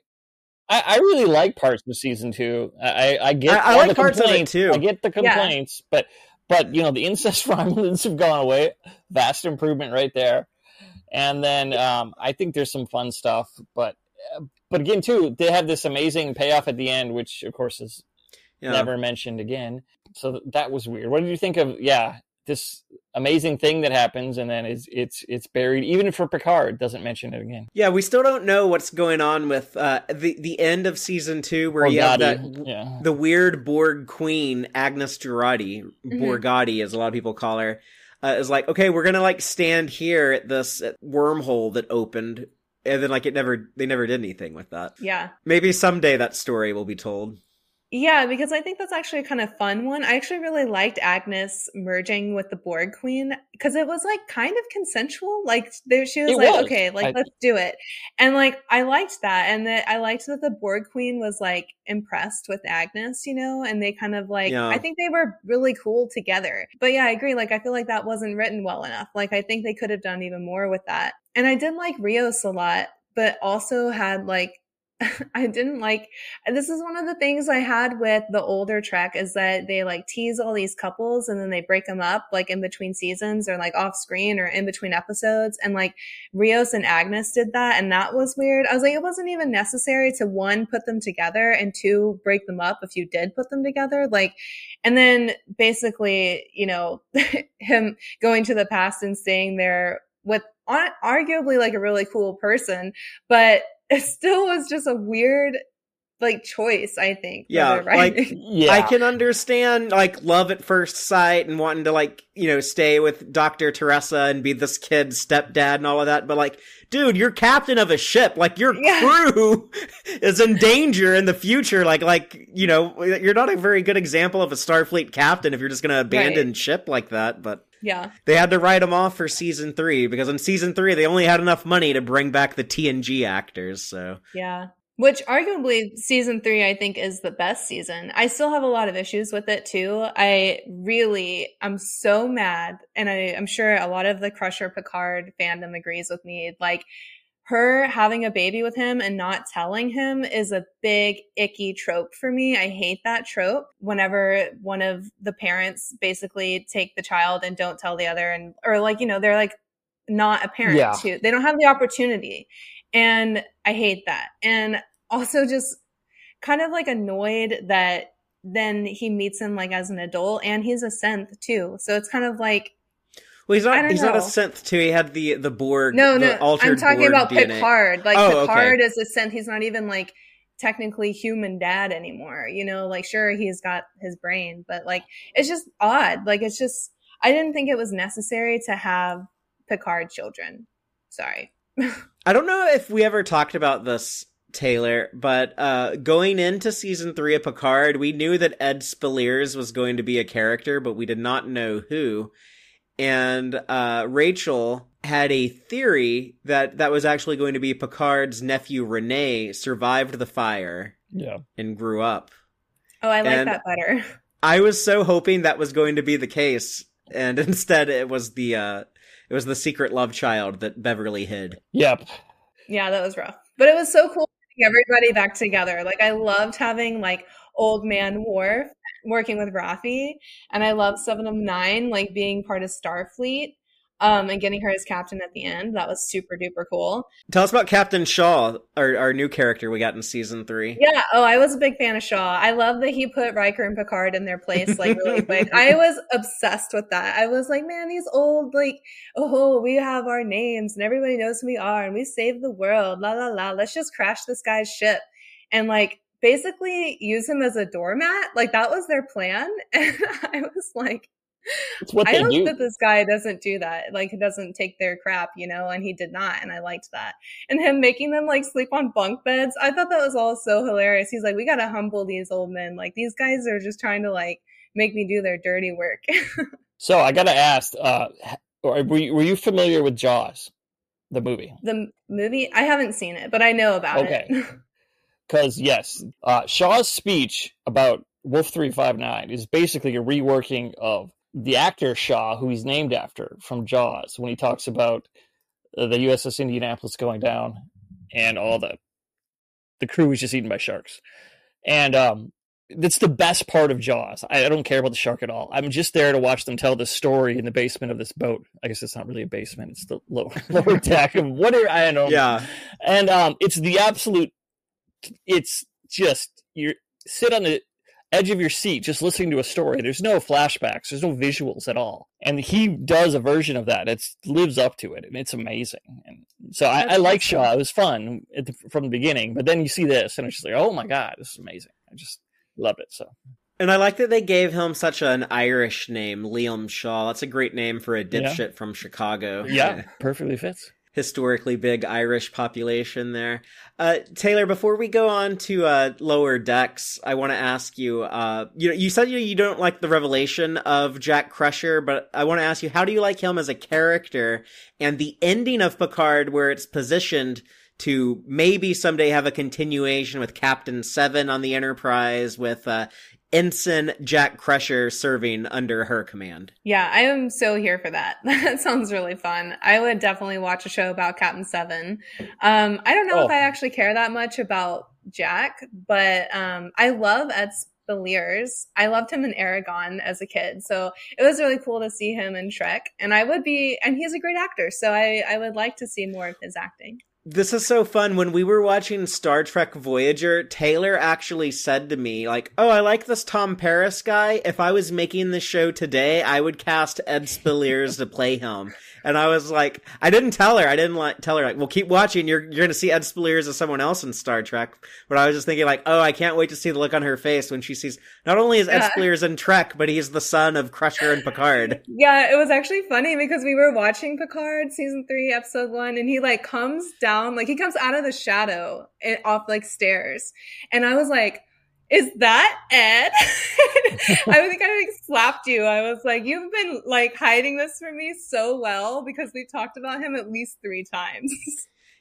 I really like parts of season 2. I get I like parts of it too. I get the complaints, but you know the incest Romulans have gone away. Vast improvement right there. And then I think there's some fun stuff, but again too, they have this amazing payoff at the end, which of course is never mentioned again. So that was weird. What did you think of this amazing thing that happens and then it's buried, even for Picard doesn't mention it again. Yeah, we still don't know what's going on with the end of season 2 where you have the weird Borg queen, Agnes Jurati, Borgati as a lot of people call her, is like, okay, we're gonna like stand here at this wormhole that opened, and then like they never did anything with that. Yeah. Maybe someday that story will be told. Yeah, because I think that's actually a kind of fun one. I actually really liked Agnes merging with the Borg Queen because it was like kind of consensual. Like she was okay, like let's do it. And like I liked that. And I liked that the Borg Queen was like impressed with Agnes, you know, and they kind of like, I think they were really cool together. But yeah, I agree. Like I feel like that wasn't written well enough. Like I think they could have done even more with that. And I did like Rios a lot, but also had like, I didn't like, this is one of the things I had with the older Trek is that they like tease all these couples and then they break them up like in between seasons or like off screen or in between episodes. And like Rios and Agnes did that. And that was weird. I was like, it wasn't even necessary to 1, put them together and 2, break them up if you did put them together. Like, and then basically, you know, him going to the past and staying there with arguably like a really cool person, but it still was just a weird, like, choice, I think. Yeah, I can understand, like, love at first sight and wanting to, like, you know, stay with Dr. Teresa and be this kid's stepdad and all of that, but, like, dude, you're captain of a ship. Like, your crew is in danger in the future. Like, you know, you're not a very good example of a Starfleet captain if you're just gonna abandon ship like that, but... Yeah. They had to write them off for season 3 because in season 3 they only had enough money to bring back the TNG actors, so. Yeah. Which arguably season 3, I think, is the best season. I still have a lot of issues with it too. I'm so mad. And I'm sure a lot of the Crusher Picard fandom agrees with me. Like, her having a baby with him and not telling him is a big icky trope for me. I hate that trope. Whenever one of the parents basically take the child and don't tell the other, or like, they're like not a parent too. They don't have the opportunity. And I hate that. And also just kind of like annoyed that then he meets him like as an adult, and he's a synth too. So it's kind of like, well, he's not a synth too. He had the Borg. No, the altered I'm talking Borg about DNA. Picard. Like, Picard okay. is a synth. He's not even like technically human dad anymore. Like, sure, he's got his brain, but like, it's just odd. Like, it's just, I didn't think it was necessary to have Picard children. Sorry. I don't know if we ever talked about this, Taylor, but going into season 3 of Picard, we knew that Ed Speleers was going to be a character, but we did not know who. And Rachel had a theory that was actually going to be Picard's nephew Rene survived the fire and grew up. Oh, I like that better. I was so hoping that was going to be the case, and instead it was the secret love child that Beverly hid. Yep. Yeah, that was rough. But it was so cool getting everybody back together. Like, I loved having like old man Worf working with Raffi, and I love 7 of 9 like being part of Starfleet, and getting her as captain at the end. That was super duper cool. Tell us about Captain Shaw, our new character we got in season 3. Yeah, I was a big fan of Shaw. I love that he put Riker and Picard in their place like really quick. I was obsessed with that. I was like, man, these old, like, we have our names and everybody knows who we are and we saved the world, la la la, let's just crash this guy's ship and like basically use him as a doormat. Like, that was their plan. And I was like, I hope that this guy doesn't do that. Like, he doesn't take their crap, and he did not. And I liked that. And him making them like sleep on bunk beds. I thought that was all so hilarious. He's like, we got to humble these old men. Like, these guys are just trying to like make me do their dirty work. So I got to ask, were you familiar with Jaws, the movie? The movie? I haven't seen it, but I know about it. Because yes, Shaw's speech about Wolf 359 is basically a reworking of the actor Shaw, who he's named after from Jaws, when he talks about the USS Indianapolis going down and all the crew was just eaten by sharks. And that's the best part of Jaws. I don't care about the shark at all. I'm just there to watch them tell this story in the basement of this boat. I guess it's not really a basement. It's the lower deck of whatever. I don't know. Yeah. And it's the absolute, it's just, you sit on the edge of your seat just listening to a story. There's no flashbacks, there's no visuals at all, and he does a version of that. It lives up to it, and it's amazing. And so I like Shaw. It was fun from the beginning, but then you see this and it's just like, oh my god, this is amazing. I just love it. So, and I like that they gave him such an Irish name, Liam Shaw. That's a great name for a dipshit from Chicago. Yeah, perfectly fits. Historically big Irish population there. Taylor, before we go on to Lower Decks, I want to ask you, you said you don't like the revelation of Jack Crusher, but I want to ask you, how do you like him as a character and the ending of Picard where it's positioned to maybe someday have a continuation with Captain Seven on the Enterprise with Ensign Jack Crusher serving under her command? Yeah, I am so here for that. That sounds really fun. I would definitely watch a show about Captain Seven. I don't know if I actually care that much about Jack, but I love Ed Speleers. I loved him in Aragon as a kid, so it was really cool to see him in Trek. And he's a great actor, so I would like to see more of his acting. This is so fun. When we were watching Star Trek Voyager, Taylor actually said to me, like, oh, I like this Tom Paris guy. If I was making the show today, I would cast Ed Speleers to play him. And I was like, I didn't tell her. I didn't tell her, like, well, keep watching. You're going to see Ed Speleers as someone else in Star Trek. But I was just thinking, like, oh, I can't wait to see the look on her face when she sees, not only is Ed Speleers in Trek, but he's the son of Crusher and Picard. Yeah, it was actually funny because we were watching Picard season 3, episode 1, and he like comes down, like he comes out of the shadow off like stairs. And I was like, is that Ed? I think I like slapped you. I was like, you've been like hiding this from me so well because we talked about him at least 3 times.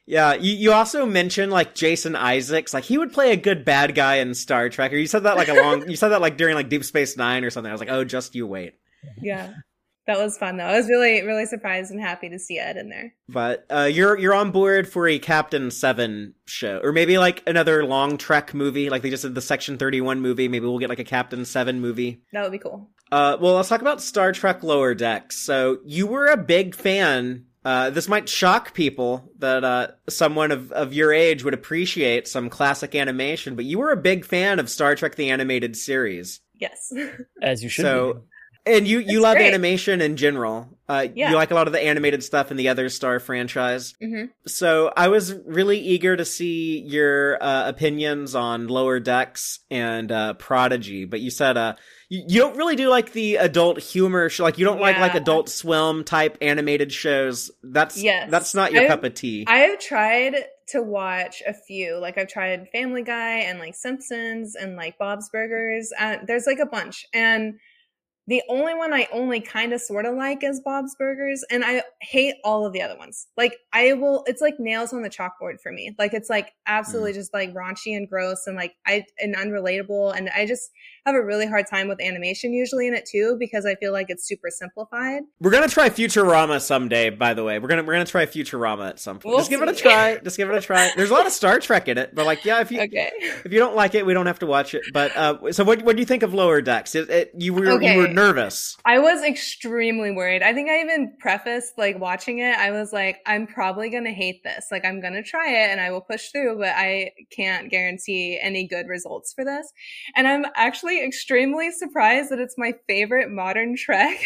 Yeah, you also mentioned like Jason Isaacs, like he would play a good bad guy in Star Trek. Or you said that you said that like during like Deep Space Nine or something. I was like, oh, just you wait. Yeah. That was fun though. I was really, really surprised and happy to see Ed in there. But you're on board for a Captain 7 show, or maybe like another long Trek movie, like they just did the Section 31 movie. Maybe we'll get like a Captain 7 movie. That would be cool. Well, let's talk about Star Trek Lower Decks. So you were a big fan. This might shock people that someone of your age would appreciate some classic animation, but you were a big fan of Star Trek the Animated Series. Yes. As you should be. And you love great. animation in general. Yeah. You like a lot of the animated stuff in the other Star franchise. Mm-hmm. So I was really eager to see your opinions on Lower Decks and Prodigy. But you said you don't really do like the adult humor show. Like you don't like Adult Swim type animated shows. That's not your cup of tea. I have tried to watch a few. Like I've tried Family Guy and like Simpsons and like Bob's Burgers. There's like a bunch. And the only one I only kind of sort of like is Bob's Burgers, and I hate all of the other ones. Like it's like nails on the chalkboard for me. Like it's like absolutely just like raunchy and gross and like and unrelatable, and I just have a really hard time with animation usually in it too because I feel like it's super simplified. We're gonna try Futurama someday, by the way. We're gonna try Futurama at some point. Give it a try. Just give it a try. There's a lot of Star Trek in it, but like if you don't like it, we don't have to watch it. But so what do you think of Lower Decks? You were nervous. I was extremely worried. I think I even prefaced like watching it. I was like, I'm probably going to hate this. Like I'm going to try it and I will push through, but I can't guarantee any good results for this. And I'm actually extremely surprised that it's my favorite modern Trek.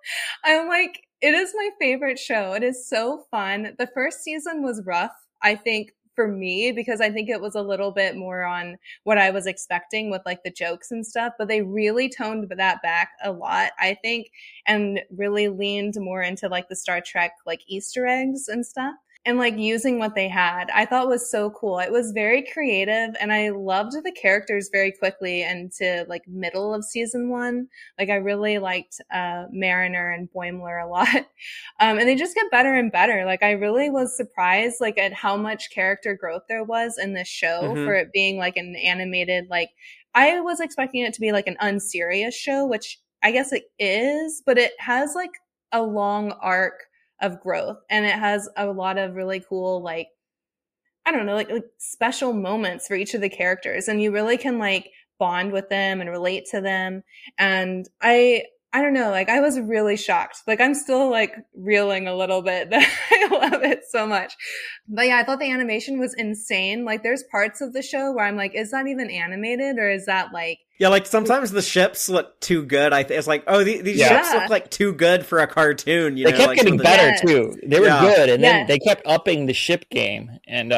I'm like, it is my favorite show. It is so fun. The first season was rough, I think, for me, because I think it was a little bit more on what I was expecting with like the jokes and stuff, but they really toned that back a lot, I think, and really leaned more into like the Star Trek, like Easter eggs and stuff. And like using what they had, I thought was so cool. It was very creative and I loved the characters very quickly and to like middle of season 1. Like I really liked Mariner and Boimler a lot. And they just get better and better. Like I really was surprised like at how much character growth there was in this show for it being like an animated, like I was expecting it to be like an unserious show, which I guess it is, but it has like a long arc of growth and it has a lot of really cool like I don't know like special moments for each of the characters and you really can like bond with them and relate to them and I don't know, like I was really shocked. Like I'm still like reeling a little bit that I love it so much. But yeah, I thought the animation was insane. Like there's parts of the show where I'm like, is that even animated or is that like yeah, like sometimes the ships look too good. It's like, oh, these ships look like too good for a cartoon. You know, they kept like getting better too. They were good, and then they kept upping the ship game. And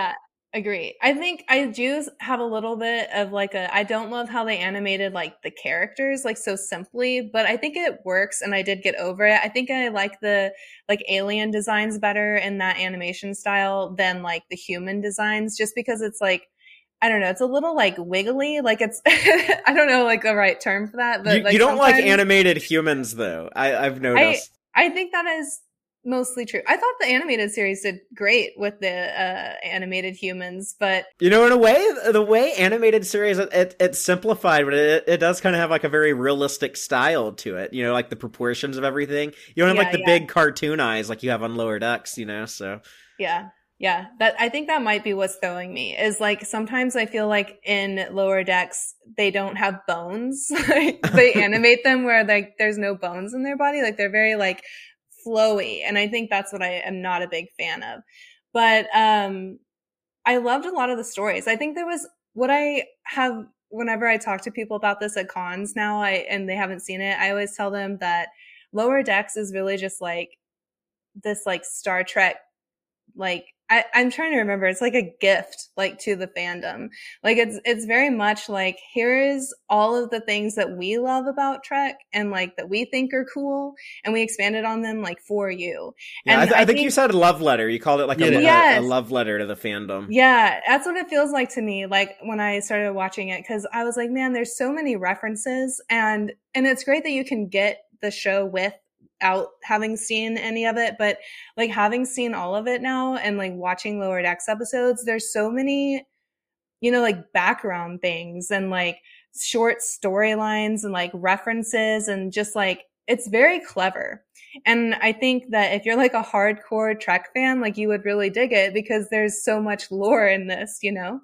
agree. I think I do have a little bit of like I don't love how they animated like the characters like so simply, but I think it works, and I did get over it. I think I like the like alien designs better in that animation style than like the human designs, just because it's like. I don't know. It's a little like wiggly. Like it's, I don't know like the right term for that. But you don't like animated humans though. I've noticed. I think that is mostly true. I thought the animated series did great with the animated humans, but you know, in a way, the way animated series it's simplified, but it does kind of have like a very realistic style to it. You know, like the proportions of everything. You don't have like the big cartoon eyes like you have on Lower Decks. You know, so yeah, that I think that might be what's throwing me is like sometimes I feel like in Lower Decks they don't have bones. Like they animate them where like there's no bones in their body. Like they're very like flowy, and I think that's what I am not a big fan of. But I loved a lot of the stories. I think there was what I have whenever I talk to people about this at cons now, and they haven't seen it, I always tell them that Lower Decks is really just like this like Star Trek like I'm trying to remember. It's like a gift, like to the fandom. Like it's very much like here is all of the things that we love about Trek and like that we think are cool, and we expanded on them like for you. Yeah, and I think you said love letter. You called it like a love letter to the fandom. Yeah, that's what it feels like to me. Like when I started watching it, because I was like, man, there's so many references, and it's great that you can get the show with without having seen any of it, but like having seen all of it now and like watching Lower Decks episodes, there's so many, you know, like background things and like short storylines and like references and just like it's very clever. And I think that if you're like a hardcore Trek fan, like you would really dig it because there's so much lore in this, you know?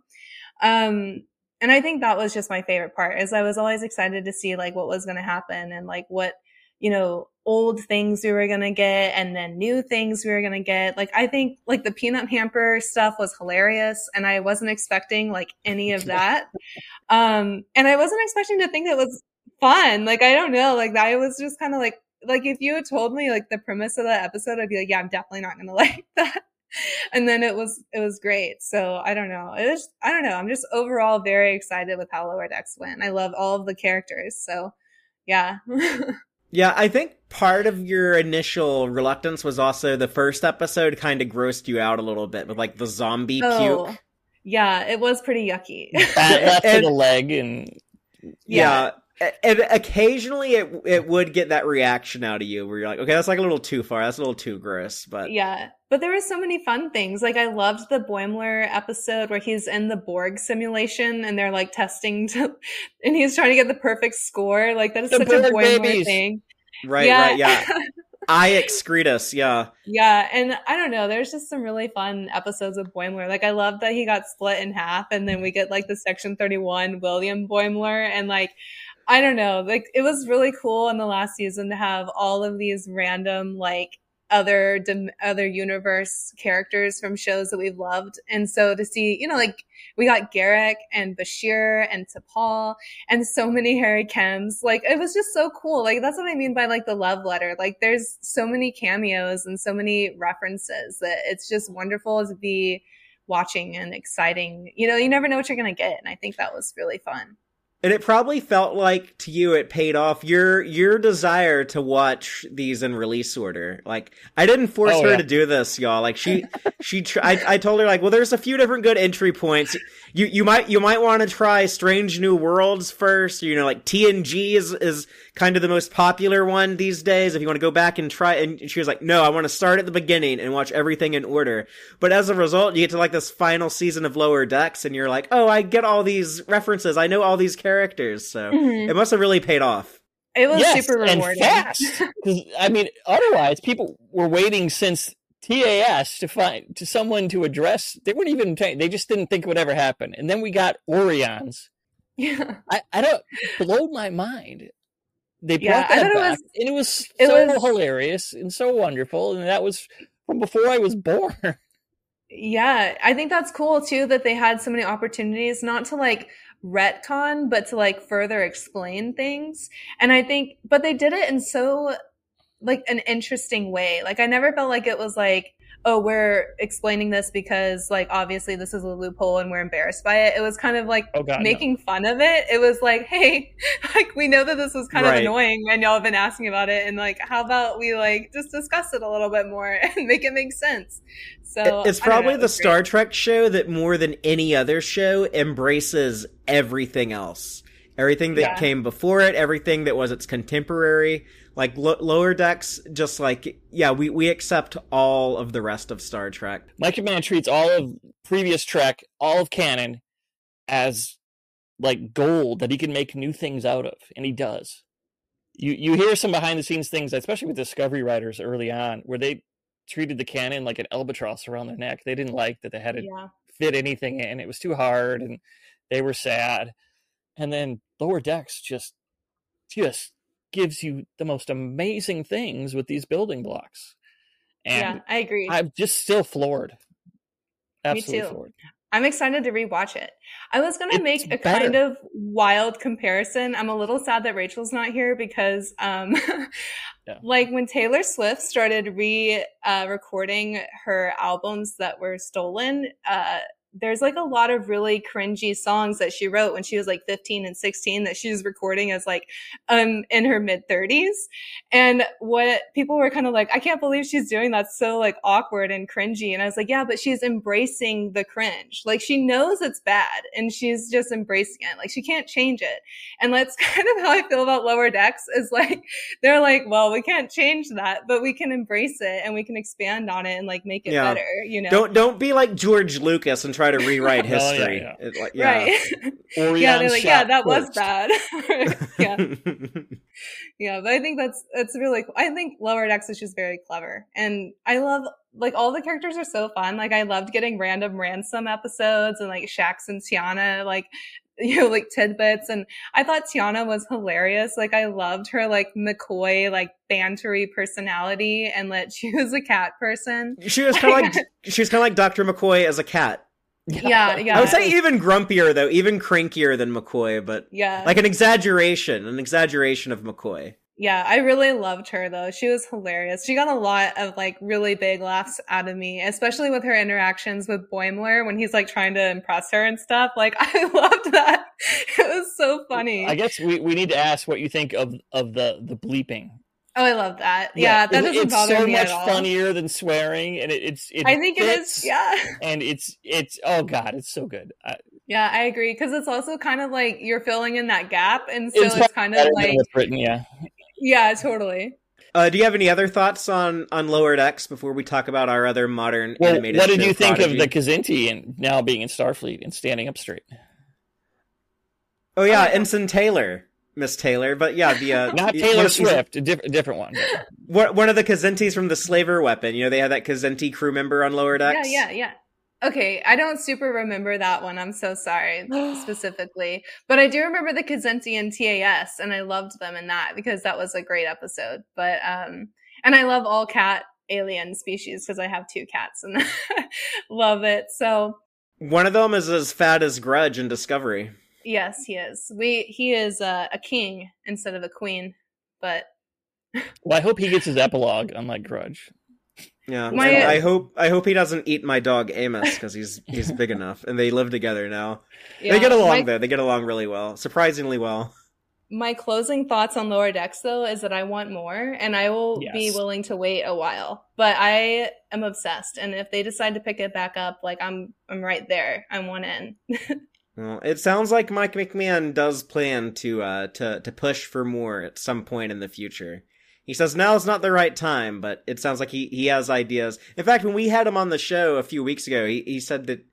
And I think that was just my favorite part is I was always excited to see like what was going to happen and like what, you know, old things we were going to get and then new things we were going to get. Like, I think like the peanut hamper stuff was hilarious and I wasn't expecting like any of that. And I wasn't expecting to think it was fun. Like, I don't know. Like I was just kind of like if you had told me like the premise of that episode, I'd be like, yeah, I'm definitely not going to like that. And then it was great. So I don't know. I don't know. I'm just overall very excited with how Lower Decks went. I love all of the characters. So yeah. Yeah, I think part of your initial reluctance was also the first episode kind of grossed you out a little bit with like the zombie puke. Yeah, it was pretty yucky. Left to the leg and yeah. And occasionally it would get that reaction out of you where you're like, okay, that's like a little too far. That's a little too gross. But yeah, but there were so many fun things. Like I loved the Boimler episode where he's in the Borg simulation and they're like testing and he's trying to get the perfect score. Like that is such a Boimler thing. Right, yeah. I excretus, yeah. Yeah, and I don't know, there's just some really fun episodes of Boimler. Like I love that he got split in half and then we get like the Section 31 William Boimler and like I don't know, like it was really cool in the last season to have all of these random like other universe characters from shows that we've loved. And so to see, you know, like we got Garak and Bashir and T'Pol and so many Harry Chems. Like it was just so cool. Like that's what I mean by like the love letter. Like there's so many cameos and so many references that it's just wonderful to be watching and exciting. You know, you never know what you're going to get. And I think that was really fun. And it probably felt like to you it paid off your desire to watch these in release order. Like I didn't force her to do this, y'all. Like I told her like, well, there's a few different good entry points. You might want to try Strange New Worlds first. You know, like TNG is kind of the most popular one these days. If you want to go back and try, and she was like, no, I want to start at the beginning and watch everything in order. But as a result, you get to like this final season of Lower Decks, and you're like, oh, I get all these references. I know all these characters, so it must have really paid off. It was super rewarding. And fast. I mean, otherwise, people were waiting since TAS to someone to address. They weren't even. They just didn't think it would ever happen. And then we got Orions. Yeah, I don't blow my mind. They brought that back, and it was hilarious and so wonderful, and that was from before I was born. Yeah, I think that's cool too that they had so many opportunities not to like retcon, but to like further explain things. And I think, but they did it in so like an interesting way. Like I never felt like it was like, oh, we're explaining this because like obviously this is a loophole and we're embarrassed by it. It was kind of like making fun of it. It was like, hey, like we know that this was kind of annoying and y'all have been asking about it, and like how about we like just discuss it a little bit more and make it make sense. So it's probably the Star Trek show that more than any other show embraces everything else. Everything that came before it, everything that was its contemporary. Like, Lower Decks, just like, we accept all of the rest of Star Trek. Mike McMahon treats all of previous Trek, all of canon, as, like, gold that he can make new things out of, and he does. You hear some behind-the-scenes things, especially with Discovery writers early on, where they treated the canon like an albatross around their neck. They didn't like that they had to fit anything in. It was too hard, and they were sad. And then Lower Decks just gives you the most amazing things with these building blocks. And I agree. I'm just still floored. Absolutely Me too. floored. I'm excited to rewatch it. I was going to make a kind of wild comparison. I'm a little sad that Rachel's not here because, like when Taylor Swift started recording her albums that were stolen, there's like a lot of really cringy songs that she wrote when she was like 15 and 16 that she was recording as like in her mid 30s. And what people were kind of like, I can't believe she's doing that, so like awkward and cringy. And I was like, yeah, but she's embracing the cringe. Like she knows it's bad and she's just embracing it. Like she can't change it. And that's kind of how I feel about Lower Decks, is like they're like, well, we can't change that, but we can embrace it and we can expand on it and like make it better, you know. Don't be like George Lucas and try to rewrite history. Right. Yeah, they're like, yeah, that was bad. Yeah. Yeah, but I think that's really cool. I think Lower Decks is just very clever. And I love, like, all the characters are so fun. Like, I loved getting random Ransom episodes and like Shax and Tiana, like, you know, like tidbits. And I thought Tiana was hilarious. Like, I loved her like McCoy, like bantery personality, and that she was a cat person. She was kind of like Dr. McCoy as a cat. Yeah. I would say even grumpier though, even crankier than McCoy, but yeah, like an exaggeration of McCoy. Yeah, I really loved her though. She was hilarious. She got a lot of like really big laughs out of me, especially with her interactions with Boimler when he's like trying to impress her and stuff. Like I loved that. It was so funny. I guess we need to ask what you think of the bleeping. Oh, I love that. Yeah, that doesn't bother me at all. It's so much funnier than swearing, and it I think it is. Yeah, and it's oh god, it's so good. Yeah, I agree, because it's also kind of like you're filling in that gap, and so it's kind of like what's written. Yeah, totally. Do you have any other thoughts on Lower Decks before we talk about our other modern animated show? What did you think Prodigy? of the Kzinti and now being in Starfleet and standing up straight? Oh yeah, Ensign Taylor. Miss Taylor, but yeah, the not Taylor Swift, a different one. One of the Kzintis from the Slaver Weapon. You know, they had that Kzinti crew member on Lower Decks. Yeah. Okay, I don't super remember that one. I'm so sorry specifically, but I do remember the Kzinti and TAS, and I loved them in that because that was a great episode. But and I love all cat alien species because I have 2 cats and love it. So one of them is as fat as Grudge in Discovery. Yes, he is. He is a king instead of a queen, but well, I hope he gets his epilogue, unlike Grudge. Yeah, I hope he doesn't eat my dog Amos because he's big enough, and they live together now. Yeah, they get along though. They get along really well, surprisingly well. My closing thoughts on Lower Decks though is that I want more, and I will be willing to wait a while. But I am obsessed, and if they decide to pick it back up, like I'm right there. I want in. Well, it sounds like Mike McMahon does plan to push for more at some point in the future. He says now is not the right time, but it sounds like he has ideas. In fact, when we had him on the show a few weeks ago, he said that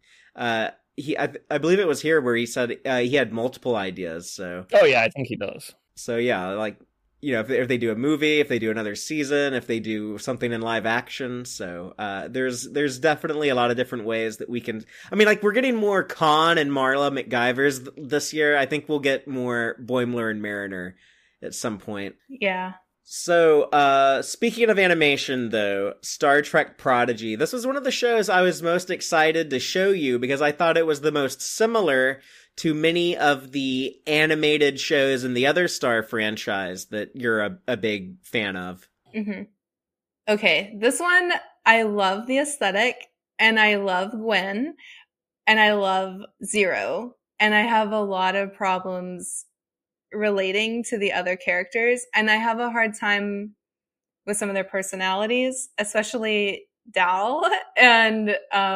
I believe it was here where he said he had multiple ideas. So oh yeah, I think he does. So yeah, like, you know, if they do a movie, if they do another season, if they do something in live action. So there's definitely a lot of different ways that we can. I mean, like, we're getting more Khan and Marla McGyvers this year. I think we'll get more Boimler and Mariner at some point. Yeah. So, speaking of animation, though, Star Trek Prodigy, this was one of the shows I was most excited to show you because I thought it was the most similar to many of the animated shows in the other Star franchise that you're a big fan of. Mm-hmm. Okay, this one, I love the aesthetic, and I love Gwen, and I love Zero, and I have a lot of problems relating to the other characters, and I have a hard time with some of their personalities, especially Dal. And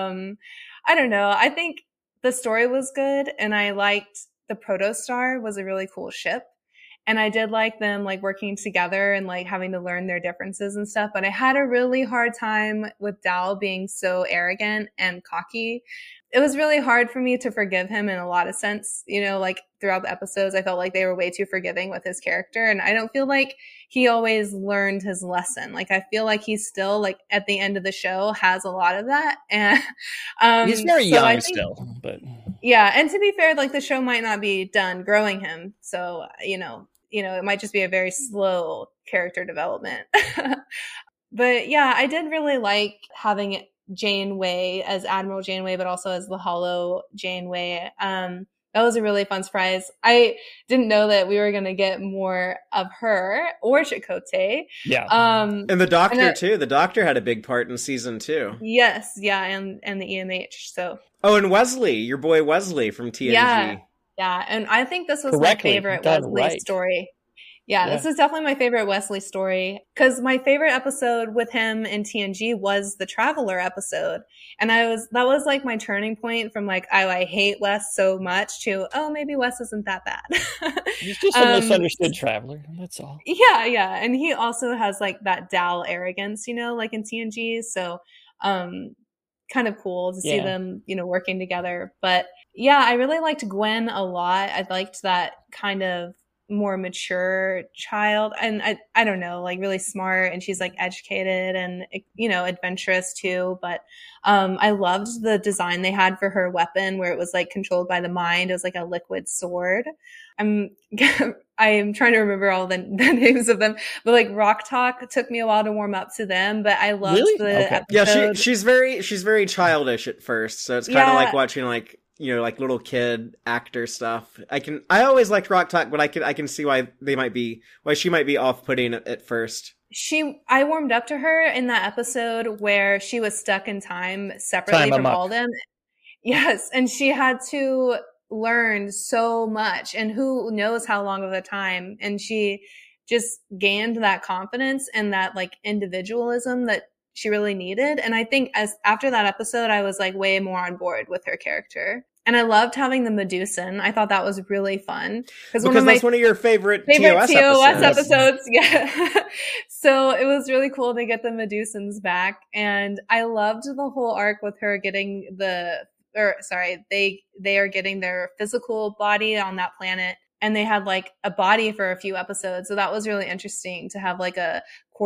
I don't know, I think the story was good, and I liked the Protostar was a really cool ship, and I did like them like working together and like having to learn their differences and stuff, but I had a really hard time with Dal being so arrogant and cocky. It was really hard for me to forgive him in a lot of sense. You know, like throughout the episodes, I felt like they were way too forgiving with his character. And I don't feel like he always learned his lesson. Like, I feel like he's still, like, at the end of the show has a lot of that. And he's very young still, but yeah. And to be fair, like, the show might not be done growing him. So, you know, it might just be a very slow character development. But yeah, I did really like having Janeway as Admiral Janeway, but also as the Hollow Janeway. That was a really fun surprise. I didn't know that we were going to get more of her or Chakotay. Yeah. And the Doctor too. The Doctor had a big part in season 2. Yes. Yeah. And the EMH. So Oh, and Wesley, your boy Wesley from TNG. Yeah, and I think this was Correctly my favorite done Wesley right. story. Yeah, Yeah. this is definitely my favorite Wesley story because my favorite episode with him in TNG was the Traveler episode. And that was like my turning point from like, oh, I hate Wes so much to, oh, maybe Wes isn't that bad. He's just a misunderstood traveler. That's all. Yeah. And he also has like that Dal arrogance, like in TNG. So, kind of cool to see them, working together. But yeah, I really liked Gwen a lot. I liked that kind of more mature child, and I don't know, like really smart, and she's like educated and adventurous too. But I loved the design they had for her weapon, where it was like controlled by the mind. It was like a liquid sword. I'm trying to remember all the names of them, but like Rock Talk took me a while to warm up to them. But I loved the episode. Yeah, she's very childish at first, so it's kind of like watching like like little kid actor stuff. I always liked Rock Talk, but I can see why she might be off-putting at first. I warmed up to her in that episode where she was stuck in time separately from Alden. Yes, and she had to learn so much, and who knows how long of a time, and she just gained that confidence and that like individualism that she really needed. And I think after that episode, I was like way more on board with her character. And I loved having the Medusan. I thought that was really fun. Because that's one of your favorite TOS episodes. Yeah. So it was really cool to get the Medusans back. And I loved the whole arc with her getting they are getting their physical body on that planet. And they had like a body for a few episodes. So that was really interesting to have like a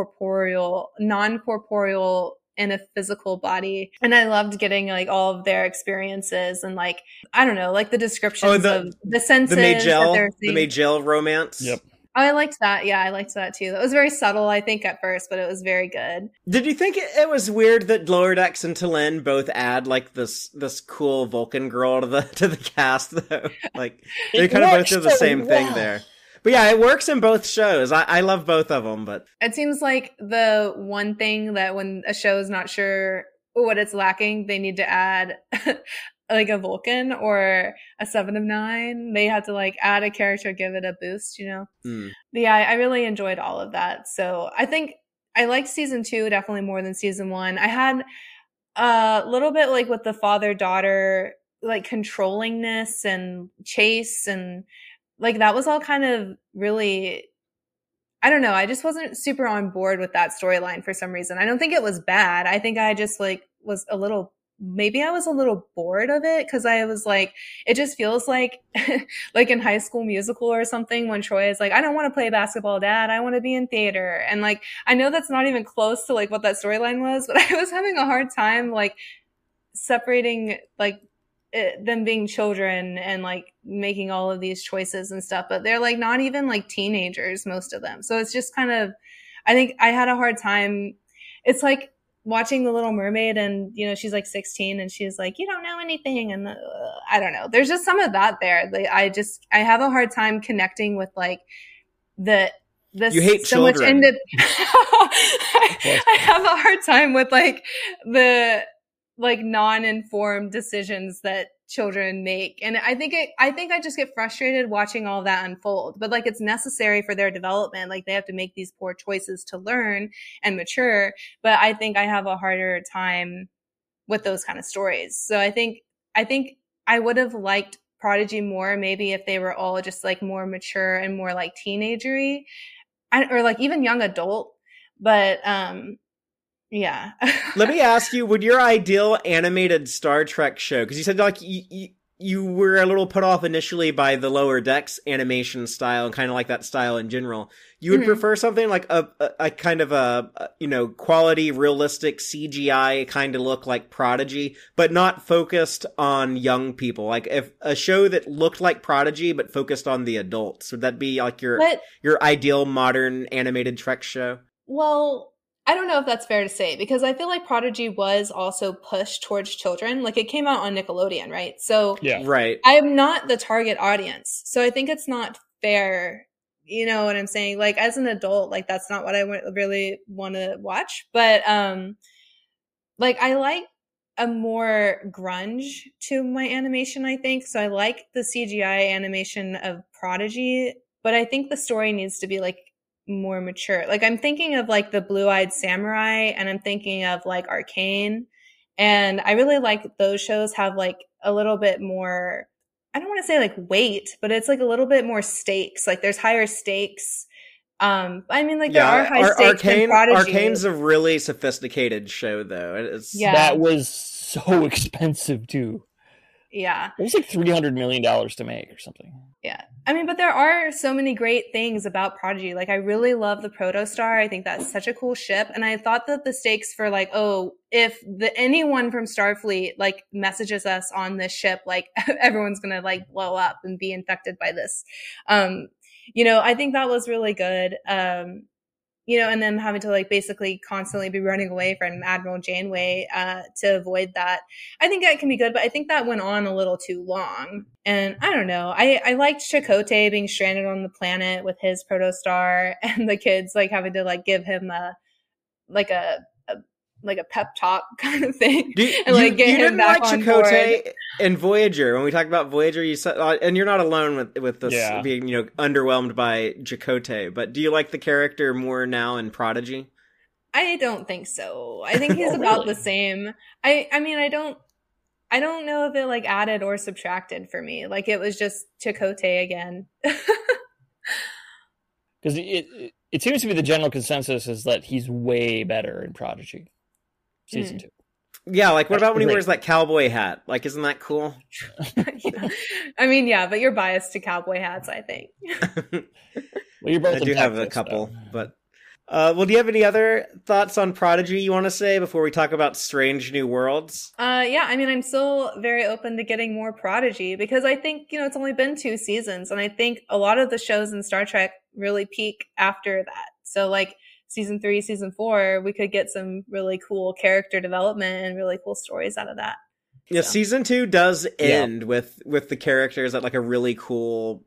non-corporeal in a physical body. And I loved getting like all of their experiences and like, I don't know, like the descriptions of the senses. The Majel romance. Yep. Oh, I liked that. Yeah, I liked that too. That was very subtle, I think, at first, but it was very good. Did you think it was weird that Lower Decks and T'Lyn both add like this cool Vulcan girl to the cast though? Like they kind of both do the same thing there. But yeah, it works in both shows. I love both of them, but it seems like the one thing that when a show is not sure what it's lacking, they need to add like a Vulcan or a 7 of 9. They have to like add a character, give it a boost, But yeah, I really enjoyed all of that. So I think I liked season 2 definitely more than season 1. I had a little bit like with the father-daughter like controllingness and chase, and like that was all kind of really, I don't know. I just wasn't super on board with that storyline for some reason. I don't think it was bad. I think I just like was maybe I was a little bored of it because I was like, it just feels like like in High School Musical or something when Troy is like, I don't want to play basketball, Dad. I want to be in theater. And like, I know that's not even close to like what that storyline was, but I was having a hard time like separating like them being children and like making all of these choices and stuff, but they're like not even like teenagers, most of them. So it's just kind of, I think I had a hard time. It's like watching The Little Mermaid and, she's like 16 and she's like, you don't know anything. And I don't know. There's just some of that there. I have a hard time connecting with like you hate so children. I have a hard time with like the like non-informed decisions that children make. And I think I just get frustrated watching all that unfold, but like it's necessary for their development. Like they have to make these poor choices to learn and mature. But I think I have a harder time with those kind of stories. So I think I would have liked Prodigy more, maybe if they were all just like more mature and more like teenagery or like even young adult. But, yeah. Let me ask you, would your ideal animated Star Trek show, because you said like you were a little put off initially by the Lower Decks animation style and kind of like that style in general. You would prefer something like a kind of a quality, realistic CGI kind of look like Prodigy, but not focused on young people. Like if a show that looked like Prodigy but focused on the adults, would that be like your ideal modern animated Trek show? Well, I don't know if that's fair to say, because I feel like Prodigy was also pushed towards children. Like it came out on Nickelodeon, right? So yeah, right. I am not the target audience. So I think it's not fair. You know what I'm saying? Like as an adult, like that's not what I really want to watch. But like I like a more grunge to my animation, I think. So I like the CGI animation of Prodigy, but I think the story needs to be like more mature. Like I'm thinking of like the Blue-Eyed Samurai, and I'm thinking of like Arcane. And I really like those shows have like a little bit more, I don't want to say like weight, but it's like a little bit more stakes. Like there's higher stakes. I mean, like there are high stakes in Prodigy. Arcane's a really sophisticated show, though. Yeah. That was so expensive too. Yeah. It was like $300 million to make or something. Yeah. I mean, but there are so many great things about Prodigy. Like, I really love the Protostar. I think that's such a cool ship. And I thought that the stakes for like, oh, if anyone from Starfleet like messages us on this ship, like everyone's going to like blow up and be infected by this. You know, I think that was really good. You know, and then having to like basically constantly be running away from Admiral Janeway to avoid that. I think that can be good, but I think that went on a little too long. And I don't know. I liked Chakotay being stranded on the planet with his protostar, and the kids like having to like give him a pep talk kind of thing. And like get him back on board. In Voyager, when we talked about Voyager, you said, and you're not alone with this being, you know, underwhelmed by Chakotay, but do you like the character more now in Prodigy? I don't think so. I think he's about the same. I mean, I don't know if it like added or subtracted for me. Like it was just Chakotay again. Because it seems to be the general consensus is that he's way better in Prodigy season 2. Yeah, like what about when he wears that cowboy hat? Like, isn't that cool? Yeah. I mean, yeah, but you're biased to cowboy hats, I think. Well, you're both. I do have a couple, but well, do you have any other thoughts on Prodigy you want to say before we talk about Strange New Worlds? Yeah, I mean, I'm still very open to getting more Prodigy because I think, you know, it's only been 2 seasons, and I think a lot of the shows in Star Trek really peak after that. So, like, season 3, season 4, we could get some really cool character development and really cool stories out of that. Yeah, so. Season 2 does end with the characters at like a really cool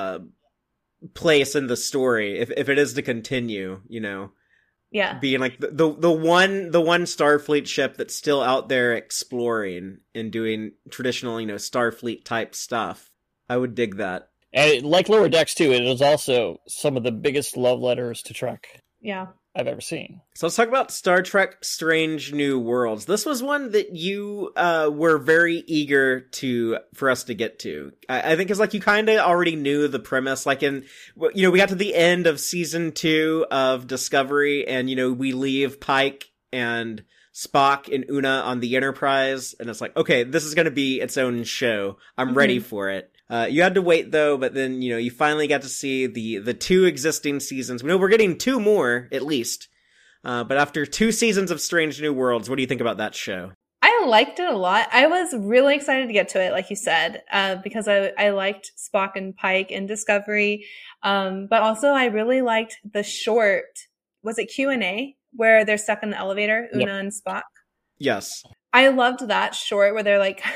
place in the story. If it is to continue, you know, being like the one Starfleet ship that's still out there exploring and doing traditional, you know, Starfleet type stuff. I would dig that. And like Lower Decks too, it is also some of the biggest love letters to Trek. Yeah. I've ever seen. So let's talk about Star Trek Strange New Worlds. This was one that you were very eager for us to get to. I think it's like you kind of already knew the premise. Like in, you know, we got to the end of season 2 of Discovery, and, you know, we leave Pike and Spock and Una on the Enterprise, and it's like, okay, this is going to be its own show. I'm ready for it. You had to wait though, but then, you know, you finally got to see the 2 existing seasons. We know we're getting 2 more, at least. But after 2 seasons of Strange New Worlds, what do you think about that show? I liked it a lot. I was really excited to get to it, like you said, because I liked Spock and Pike in Discovery. But also I really liked the short, was it Q&A, where they're stuck in the elevator, Una and Spock? Yes. I loved that short where they're like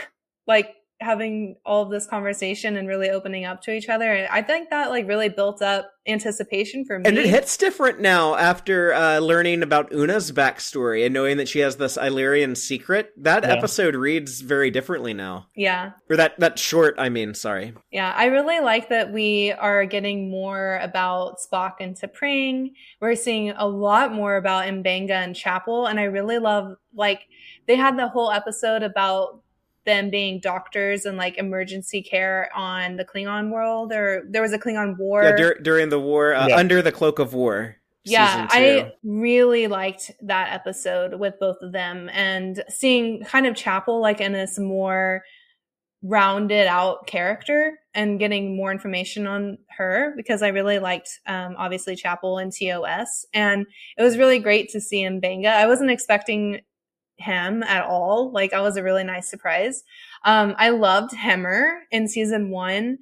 having all of this conversation and really opening up to each other. And I think that like really built up anticipation for me. And it hits different now after learning about Una's backstory and knowing that she has this Illyrian secret. That episode reads very differently now. Yeah. Or that short, I mean, sorry. Yeah, I really like that we are getting more about Spock and T'Pring. We're seeing a lot more about M'Benga and Chapel. And I really love, like, they had the whole episode about them being doctors and like emergency care on the Klingon world, or there was a Klingon war. Yeah, during the war, Under the Cloak of War. Yeah, I really liked that episode with both of them, and seeing kind of Chapel like in this more rounded out character and getting more information on her, because I really liked obviously Chapel and TOS, and it was really great to see M'Benga. I wasn't expecting him at all. Like, I was a really nice surprise. I loved Hemmer in season 1.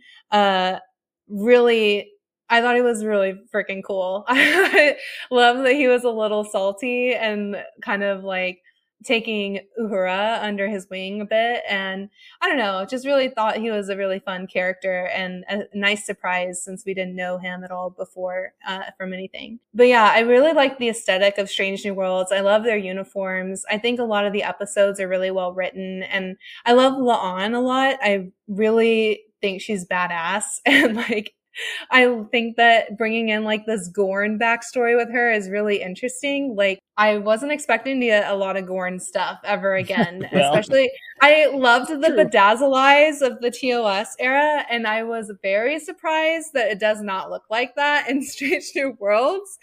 Really, I thought he was really freaking cool. I love that he was a little salty and kind of like taking Uhura under his wing a bit. And I don't know, just really thought he was a really fun character and a nice surprise since we didn't know him at all before from anything. But yeah, I really like the aesthetic of Strange New Worlds. I love their uniforms. I think a lot of the episodes are really well written, and I love La'an a lot. I really think she's badass, and like I think that bringing in like this Gorn backstory with her is really interesting. Like I wasn't expecting to get a lot of Gorn stuff ever again. Well, Especially I loved the true. bedazzle eyes of the TOS era, and I was very surprised that it does not look like that in Strange New Worlds.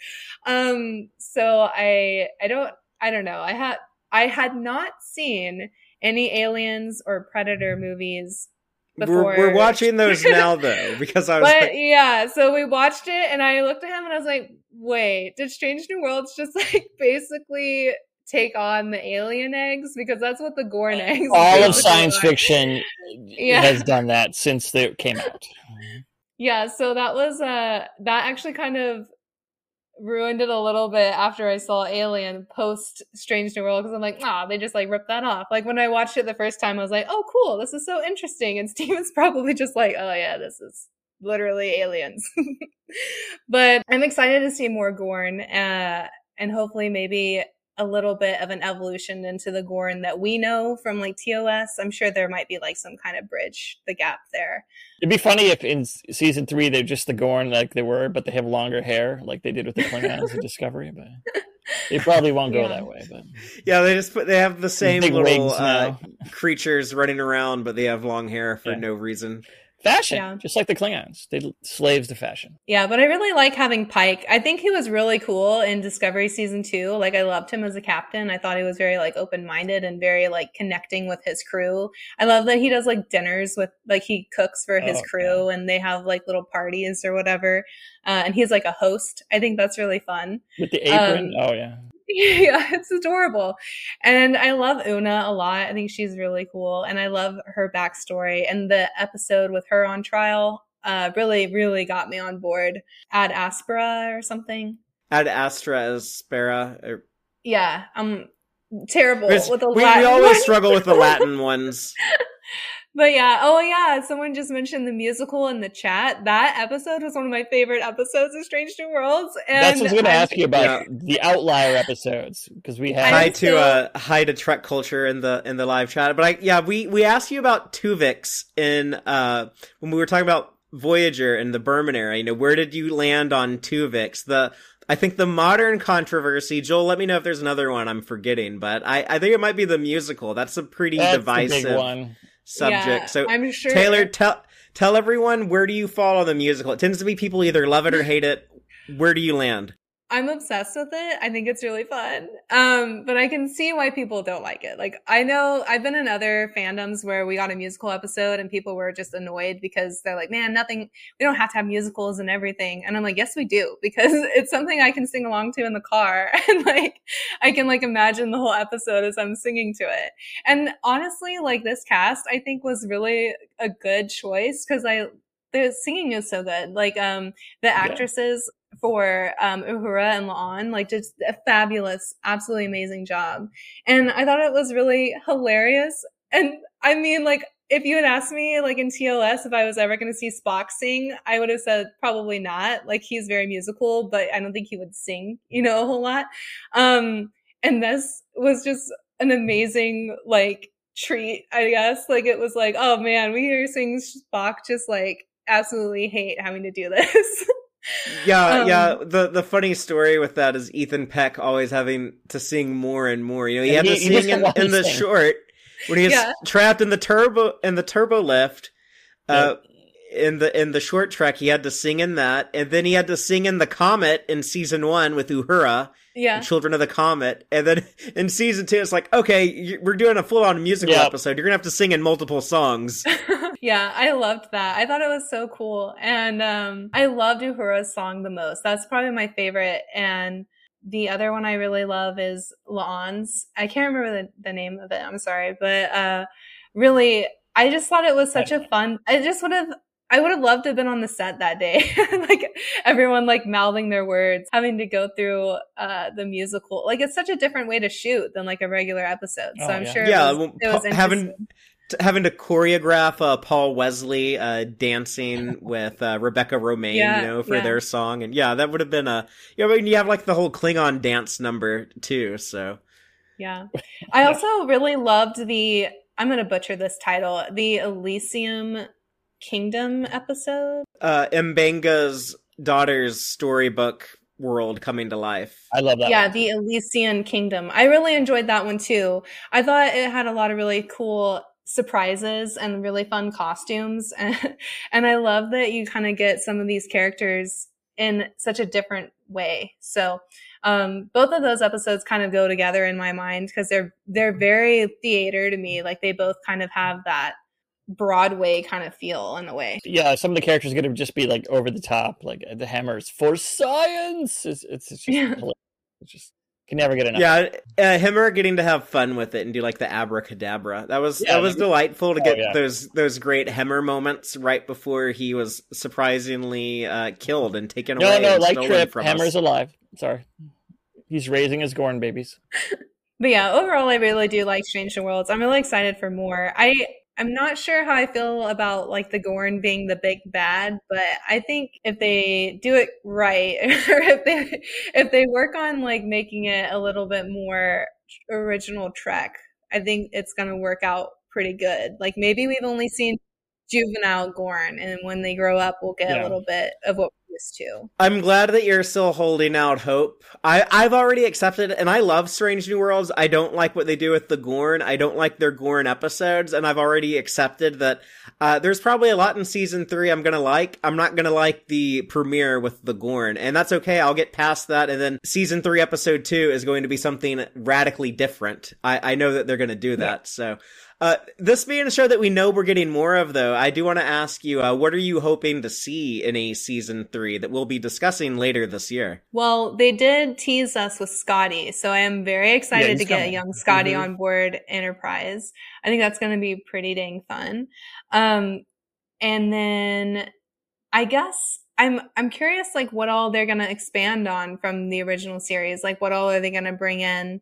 So I don't know. I had not seen any Aliens or Predator movies before. We're watching those now though, because I was But like, yeah, so we watched it and I looked at him and I was like, wait, did Strange New Worlds just like basically take on the alien eggs? Because that's what the Gorn eggs All of basically science are. fiction Yeah. has done that since they came out. Yeah, so that was that actually kind of ruined it a little bit after I saw Alien post Strange New World, because I'm like, they just like ripped that off. Like when I watched it the first time, I was like, oh cool, this is so interesting. And Steven's probably just like, oh yeah, this is literally aliens. But I'm excited to see more Gorn, and hopefully maybe a little bit of an evolution into the Gorn that we know from like TOS. I'm sure there might be like some kind of bridge the gap there. It'd be funny if in season 3 they're just the Gorn like they were, but they have longer hair like they did with the Klingons in Discovery. But they probably won't go that way. But yeah, they have the same big little wigs now. creatures running around, but they have long hair for no reason. Fashion, Yeah. just like the Klingons. They're slaves to fashion. Yeah, but I really like having Pike. I think he was really cool in Discovery season 2. Like I loved him as a captain. I thought he was very like open-minded and very like connecting with his crew. I love that he does like dinners with like he cooks for his crew and they have like little parties or whatever. And he's like a host. I think that's really fun. With the apron. Oh yeah. Yeah, it's adorable. And I love Una a lot. I think she's really cool. And I love her backstory. And the episode with her on trial really, really got me on board. Ad Aspera or something. Ad Astra Aspera. Yeah, I'm terrible Because with the we Latin always ones. struggle with the Latin ones. But yeah, someone just mentioned the musical in the chat. That episode was one of my favorite episodes of Strange New Worlds. And That's what I was going to ask you about Yeah. the outlier episodes, because we had Hi to Trek culture in the live chat. But we asked you about Tuvix in when we were talking about Voyager and the Berman era. You know, where did you land on Tuvix? I think the modern controversy, Joel, let me know if there's another one I'm forgetting, but I think it might be the musical. That's a pretty divisive the big one. subject. Yeah, So I'm sure. Taylor, tell everyone, where do you fall on the musical? It tends to be people either love it or hate it. Where do you land? I'm obsessed with it. I think it's really fun. But I can see why people don't like it. Like, I know I've been in other fandoms where we got a musical episode and people were just annoyed because they're like, man, we don't have to have musicals and everything. And I'm like, yes, we do, because it's something I can sing along to in the car. And like, I can like imagine the whole episode as I'm singing to it. And honestly, like this cast, I think was really a good choice because the singing is so good. Like, the actresses for Uhura and La'an, like just a fabulous, absolutely amazing job. And I thought it was really hilarious. And I mean, like, if you had asked me, like in TOS, if I was ever going to see Spock sing, I would have said probably not. Like, he's very musical, but I don't think he would sing, a whole lot. And this was just an amazing, like, treat, I guess. Like, it was like, oh man, we are seeing Spock just like absolutely hate having to do this. Yeah. The funny story with that is Ethan Peck always having to sing more and more. You know, he had to sing in the short when he was trapped in the turbo lift. In the short trek, he had to sing in that, and then he had to sing in the Comet in season 1 with Uhura. Yeah. Children of the Comet. And then in season 2, it's like, okay, we're doing a full-on musical episode. You're gonna have to sing in multiple songs. Yeah, I loved that. I thought it was so cool. And I loved Uhura's song the most. That's probably my favorite. And the other one I really love is La'an's. I can't remember the name of it. I'm sorry. But really, I just thought it was such a fun... I just would have I would have loved to have been on the set that day. Like everyone like mouthing their words, having to go through the musical. Like it's such a different way to shoot than like a regular episode. So I'm sure Yeah, it was having to choreograph Paul Wesley dancing with Rebecca Romaine, for their song. And that would have been you have like the whole Klingon dance number too, so. Yeah. I also really loved I'm going to butcher this title, the Elysium Kingdom episode. Mbenga's daughter's storybook world coming to life. I love that. Yeah, one. the Elysian Kingdom. I really enjoyed that one too. I thought it had a lot of really cool surprises and really fun costumes. And I love that you kind of get some of these characters in such a different way. So both of those episodes kind of go together in my mind because they're very theater to me. Like they both kind of have that Broadway kind of feel in a way. Yeah, some of the characters are going to just be like over the top, like the Hammers for science. It's just hilarious. It's just can never get enough. Yeah, Hemmer getting to have fun with it and do like the abracadabra. That was delightful to get those great Hemmer moments right before he was surprisingly killed and taken away. No, like Trip, from Hemmer's us. alive. Sorry, he's raising his Gorn babies. But yeah, overall, I really do like Strange New Worlds. I'm really excited for more. I'm not sure how I feel about like the Gorn being the big bad, but I think if they do it right, or if they work on like making it a little bit more original Trek, I think it's gonna work out pretty good. Like maybe we've only seen juvenile Gorn, and when they grow up, we'll get a little bit of what we're used to. I'm glad that you're still holding out hope. I've already accepted, and I love Strange New Worlds. I don't like what they do with the Gorn. I don't like their Gorn episodes, and I've already accepted that there's probably a lot in season 3 I'm gonna like. I'm not gonna like the premiere with the Gorn, and that's okay. I'll get past that, and then season 3 episode 2 is going to be something radically different. I know that they're gonna do that, so... this being a show that we know we're getting more of, though, I do want to ask you, what are you hoping to see in a season 3 that we'll be discussing later this year? Well, they did tease us with Scotty, so I am very excited to get a young Scotty on board Enterprise. I think that's going to be pretty dang fun. And then I guess I'm curious, like, what all they're going to expand on from the original series. Like, what all are they going to bring in?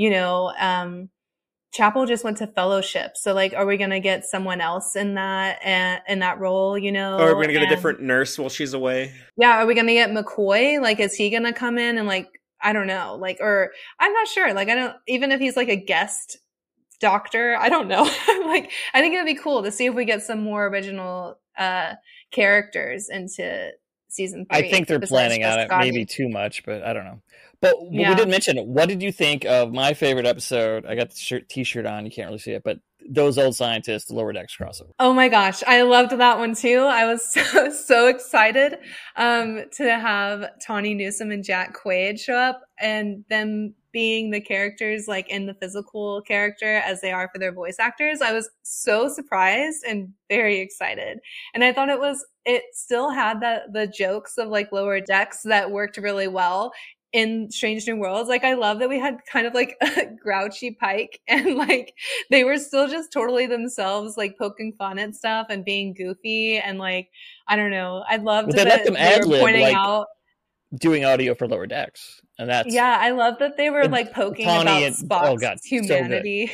Chapel just went to Fellowship, so like, are we gonna get someone else in that role? Or are we gonna get a different nurse while she's away? Yeah, are we gonna get McCoy? Like, is he gonna come in and like, I don't know, like, or I'm not sure. Like, I don't even if he's like a guest doctor, I don't know. Like, I think it'd be cool to see if we get some more original characters into season 3. I think they're planning on it, maybe too much, but I don't know. But we didn't mention it. What did you think of my favorite episode? I got the t-shirt on. You can't really see it, but Those Old Scientists, the Lower Decks crossover. Oh my gosh. I loved that one too. I was so excited to have Tawny Newsome and Jack Quaid show up and them being the characters like in the physical character as they are for their voice actors. I was so surprised and very excited. And I thought it still had the jokes of like Lower Decks that worked really well in Strange New Worlds. Like, I love that we had kind of like a grouchy Pike and like they were still just totally themselves, like poking fun at stuff and being goofy and like, I don't know. I loved that they were pointing out doing audio for Lower Decks. And that's I love that they were like poking about Spock's humanity.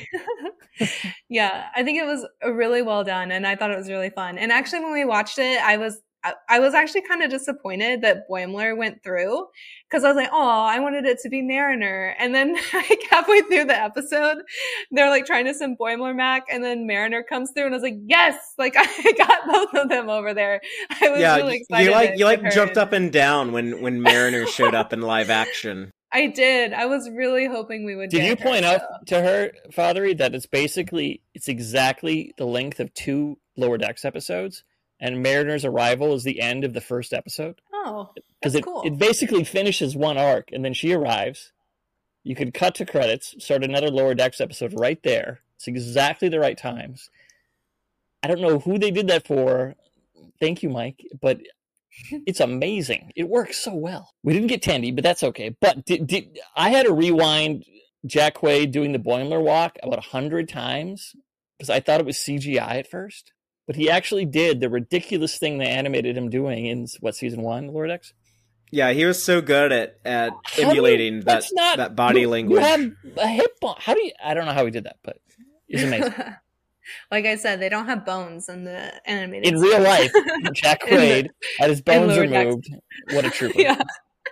Yeah, I think it was really well done and I thought it was really fun. And actually when we watched it, I was actually kind of disappointed that Boimler went through because I was like, oh, I wanted it to be Mariner. And then like halfway through the episode, they're like trying to send Boimler back and then Mariner comes through and I was like, yes, like I got both of them over there. I was really excited. You jumped up and down when Mariner showed up in live action. I did. I was really hoping we would. Did you point out to her, Fathery, that it's exactly the length of 2 Lower Decks episodes? And Mariner's arrival is the end of the first episode. Oh, that's cool. It basically finishes one arc, and then she arrives. You could cut to credits, start another Lower Decks episode right there. It's exactly the right times. I don't know who they did that for. Thank you, Mike. But it's amazing. It works so well. We didn't get Tandy, but that's okay. But I had to rewind Jack Quaid doing the Boimler walk about 100 times because I thought it was CGI at first. but he actually did the ridiculous thing they animated him doing in season 1, Lord X. Yeah, he was so good at emulating that body language. You have a hip bone. How do you? I don't know how he did that, but it's amazing. Like I said, they don't have bones in the animated. In real life, Jack Quaid had his bones removed. What a trooper! Yeah,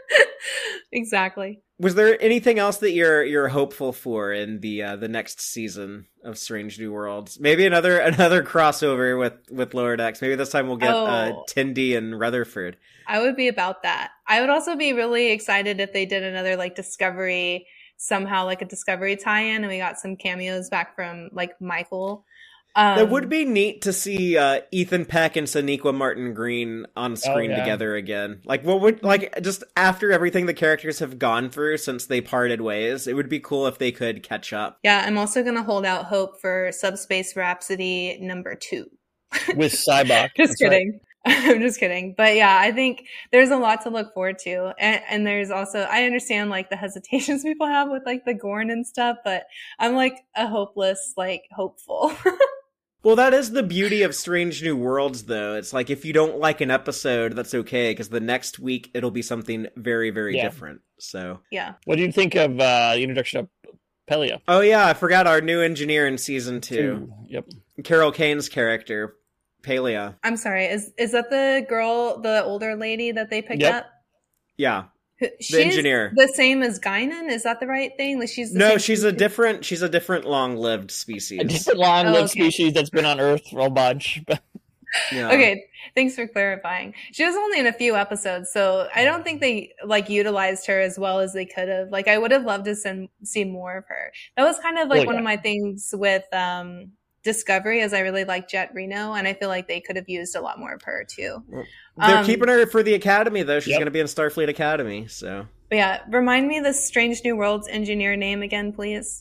exactly. Was there anything else that you're hopeful for in the next season of Strange New Worlds? Maybe another crossover with Lower Decks. Maybe this time we'll get Tindy and Rutherford. I would be about that. I would also be really excited if they did another like Discovery, somehow like a Discovery tie-in, and we got some cameos back from like Michael. It would be neat to see Ethan Peck and Sonequa Martin Green on screen together again. Like, what would just after everything the characters have gone through since they parted ways, it would be cool if they could catch up. Yeah, I'm also gonna hold out hope for Subspace Rhapsody #2 with Sybok. Just kidding. Right. I'm just kidding. But yeah, I think there's a lot to look forward to. And there's also, I understand like the hesitations people have with like the Gorn and stuff, but I'm like a hopeless, like hopeful. Well, that is the beauty of Strange New Worlds, though. It's like if you don't like an episode, that's okay, because the next week it'll be something very, very different. So yeah. What do you think of the introduction of Pelia? Oh yeah, I forgot our new engineer in season 2. Yep. Carol Kane's character, Pelia. I'm sorry, is that the girl, the older lady that they picked up? Yeah. She's the engineer. The same as Guinan? Is that the right thing? Like she's a different long-lived species. A different long-lived species that's been on Earth for a bunch. Yeah. Okay, thanks for clarifying. She was only in a few episodes, so I don't think they like utilized her as well as they could have. Like I would have loved to see more of her. That was kind of like one of my things with Discovery, as I really like Jet Reno, and I feel like they could have used a lot more of her too. They're keeping her for the Academy, though. She's going to be in Starfleet Academy, so. But yeah, remind me the Strange New Worlds engineer name again, please.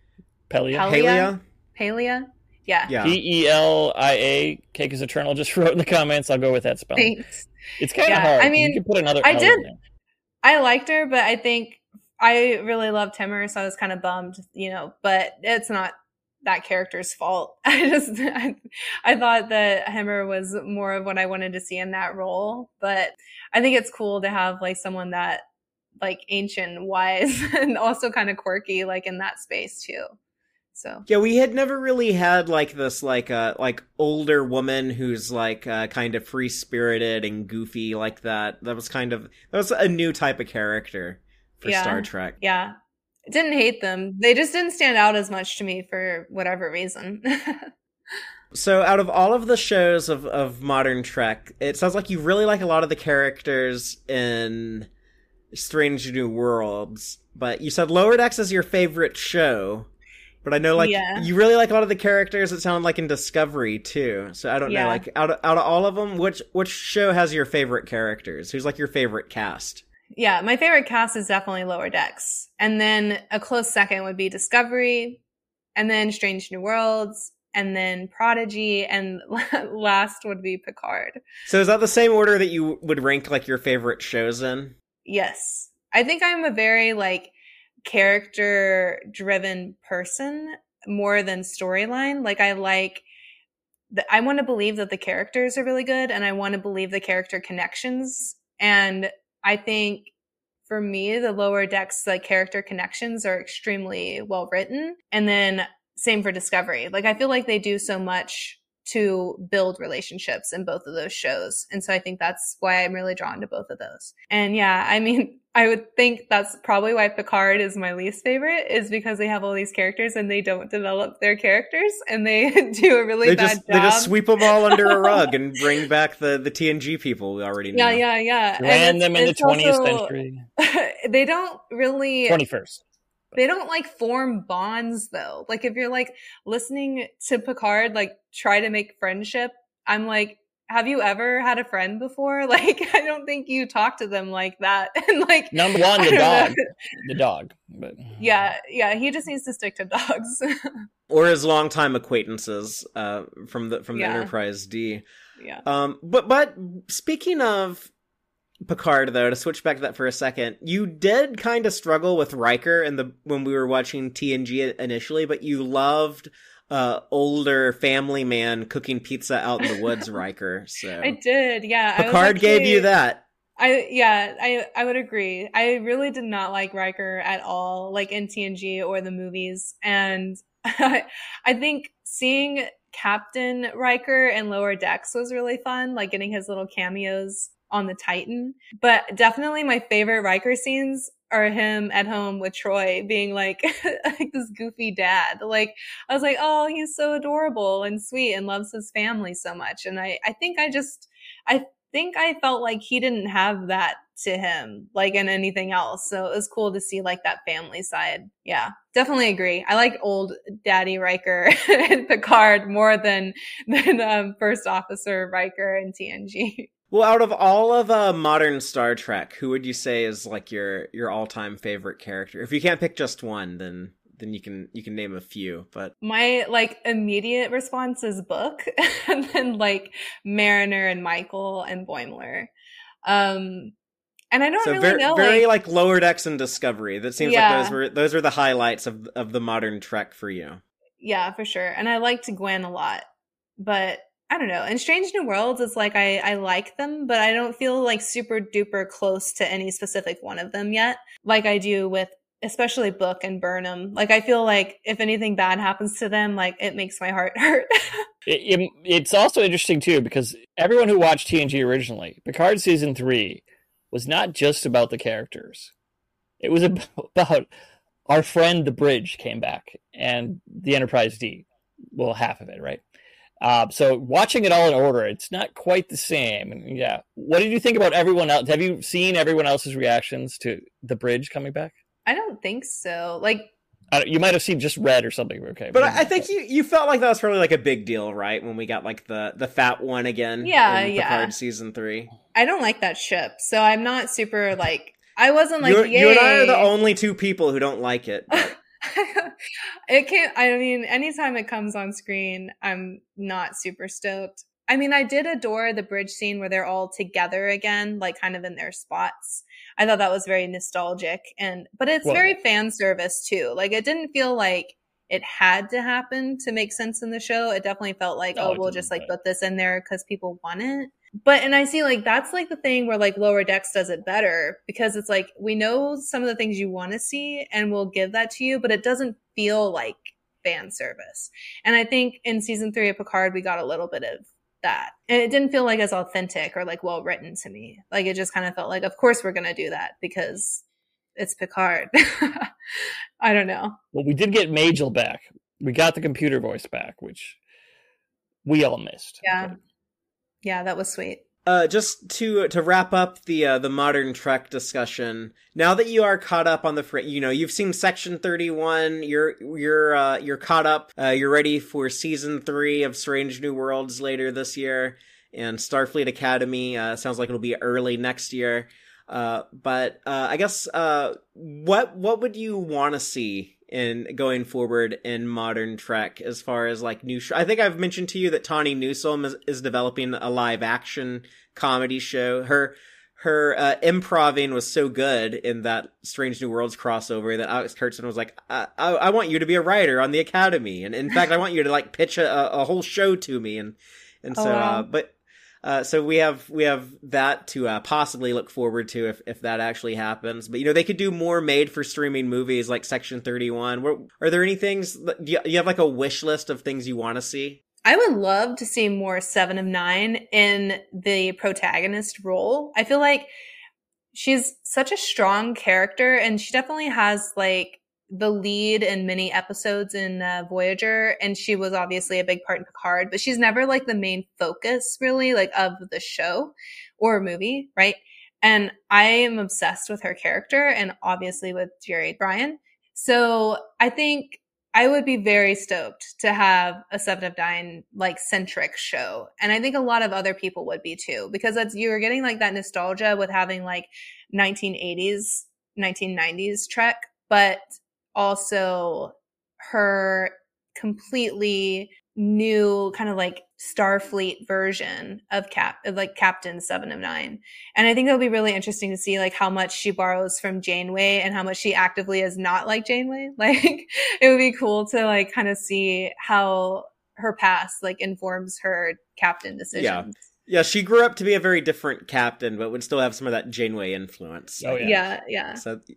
Pelia. Pelia? Yeah. Pelia. Cake is Eternal just wrote in the comments. I'll go with that spell. Thanks. It's kind of hard. I mean, you can put another I liked her, but I think I really loved Hemmer, so I was kind of bummed, but it's not that character's fault. I thought that Hemmer was more of what I wanted to see in that role, but I think it's cool to have like someone that like ancient, wise, and also kind of quirky, like in that space too. So yeah, we had never really had like this like older woman who's like kind of free spirited and goofy like that. That was a new type of character for Star Trek. Yeah. Didn't hate them. They just didn't stand out as much to me for whatever reason. So out of all of the shows of modern Trek, it sounds like you really like a lot of the characters in Strange New Worlds, but you said Lower Decks is your favorite show. But I know you really like a lot of the characters that sound like in Discovery too. So I don't know, like out of all of them, which show has your favorite characters? Who's like your favorite cast? Yeah, my favorite cast is definitely Lower Decks. And then a close second would be Discovery, and then Strange New Worlds, and then Prodigy, and last would be Picard. So is that the same order that you would rank like your favorite shows in? Yes. I think I'm a very like character-driven person more than storyline. Like I want to believe that the characters are really good, and I want to believe the character connections. And I think for me, the Lower Decks like character connections are extremely well written. And then same for Discovery. Like I feel like they do so much to build relationships in both of those shows. And so I think that's why I'm really drawn to both of those. And yeah, I mean, I would think that's probably why Picard is my least favorite, is because they have all these characters and they don't develop their characters, and they do a really bad job. They just sweep them all under a rug and bring back the TNG people we already know. Yeah. Ran them in the 20th century. They don't really... 21st. They don't like form bonds though. Like if you're like listening to Picard, like try to make friendship, I'm like, have you ever had a friend before? Like, I don't think you talk to them like that. And like, number one, the dog. But yeah, he just needs to stick to dogs. Or his longtime acquaintances from the Enterprise D. Yeah. But speaking of Picard, though, to switch back to that for a second, you did kind of struggle with Riker when we were watching TNG initially, but you loved older family man cooking pizza out in the woods Riker. So I did, yeah. Picard gave you that. I would agree. I really did not like Riker at all, like in TNG or the movies. And I think seeing Captain Riker in Lower Decks was really fun, like getting his little cameos on the Titan. But definitely my favorite Riker scenes are him at home with Troy being like, like this goofy dad. Like, I was like, oh, he's so adorable and sweet and loves his family so much. And I think I felt like he didn't have that to him, like in anything else. So it was cool to see like that family side. Yeah, definitely agree. I like old Daddy Riker and Picard more than First Officer Riker and TNG. Well, out of all of modern Star Trek, who would you say is like your all-time favorite character? If you can't pick just one, then you can name a few. But my like immediate response is Book, and then like Mariner and Michael and Boimler. And I don't really know. Very like Lower Decks and Discovery. That seems like those were the highlights of the modern Trek for you. Yeah, for sure. And I liked Gwen a lot, but I don't know. In Strange New Worlds, it's like I like them, but I don't feel like super duper close to any specific one of them yet, like I do with especially Book and Burnham. Like I feel like if anything bad happens to them, like it makes my heart hurt. It's also interesting too because everyone who watched TNG originally, Picard season 3 was not just about the characters. It was about our friend the Bridge came back and the Enterprise D. Well, half of it, right? So watching it all in order, it's not quite the same. And yeah, what did you think about everyone else? Have you seen everyone else's reactions to the Bridge coming back? I don't think so. Like, you might have seen just Red or something. Okay, but I think you felt like that was probably like a big deal, right? When we got like the fat one again. Yeah, in Picard season 3. I don't like that ship, so I'm not super like. I wasn't like you and I are the only two people who don't like it. But... It can't. I mean, anytime it comes on screen, I'm not super stoked. I mean, I did adore the bridge scene where they're all together again, like kind of in their spots. I thought that was very nostalgic, but it's very fan service too. Like it didn't feel like it had to happen to make sense in the show. It definitely felt like, we'll just like put this in there because people want it. And I see like that's like the thing where like Lower Decks does it better because it's like we know some of the things you want to see and we'll give that to you, but it doesn't feel like fan service. And I think in season 3 of Picard, we got a little bit of that. And it didn't feel like as authentic or like well written to me. Like it just kind of felt like, of course we're going to do that because it's Picard. I don't know. Well, we did get Majel back. We got the computer voice back, which we all missed. Yeah. Yeah, that was sweet. Just to wrap up the modern Trek discussion. Now that you are caught up on you've seen Section 31. You're caught up. You're ready for season 3 of Strange New Worlds later this year, and Starfleet Academy sounds like it'll be early next year. But I guess what would you want to see in going forward in modern Trek as far as like new I think I've mentioned to you that Tawny Newsome is developing a live action comedy show. Her improving was so good in that Strange New Worlds crossover that Alex Kurtzman was like, I want you to be a writer on the Academy, and in fact I want you to like pitch a whole show to me, and so wow. So we have that to possibly look forward to if that actually happens. But they could do more made for streaming movies like Section 31. Are there any things? Do you have like a wish list of things you want to see? I would love to see more 7 of 9 in the protagonist role. I feel like she's such a strong character, and she definitely has like the lead in many episodes in Voyager, and she was obviously a big part in Picard, but she's never like the main focus really like of the show or movie, right? And I am obsessed with her character and obviously with Jerry Bryan. So I think I would be very stoked to have a 7 of 9 like centric show. And I think a lot of other people would be too, because you're getting like that nostalgia with having like 1980s, 1990s Trek, but also her completely new kind of like Starfleet version of Captain Seven of Nine. And I think it'll be really interesting to see like how much she borrows from Janeway and how much she actively is not like Janeway. Like it would be cool to like kind of see how her past like informs her captain decisions. Yeah, she grew up to be a very different captain, but would still have some of that Janeway influence. Oh yeah. Yeah.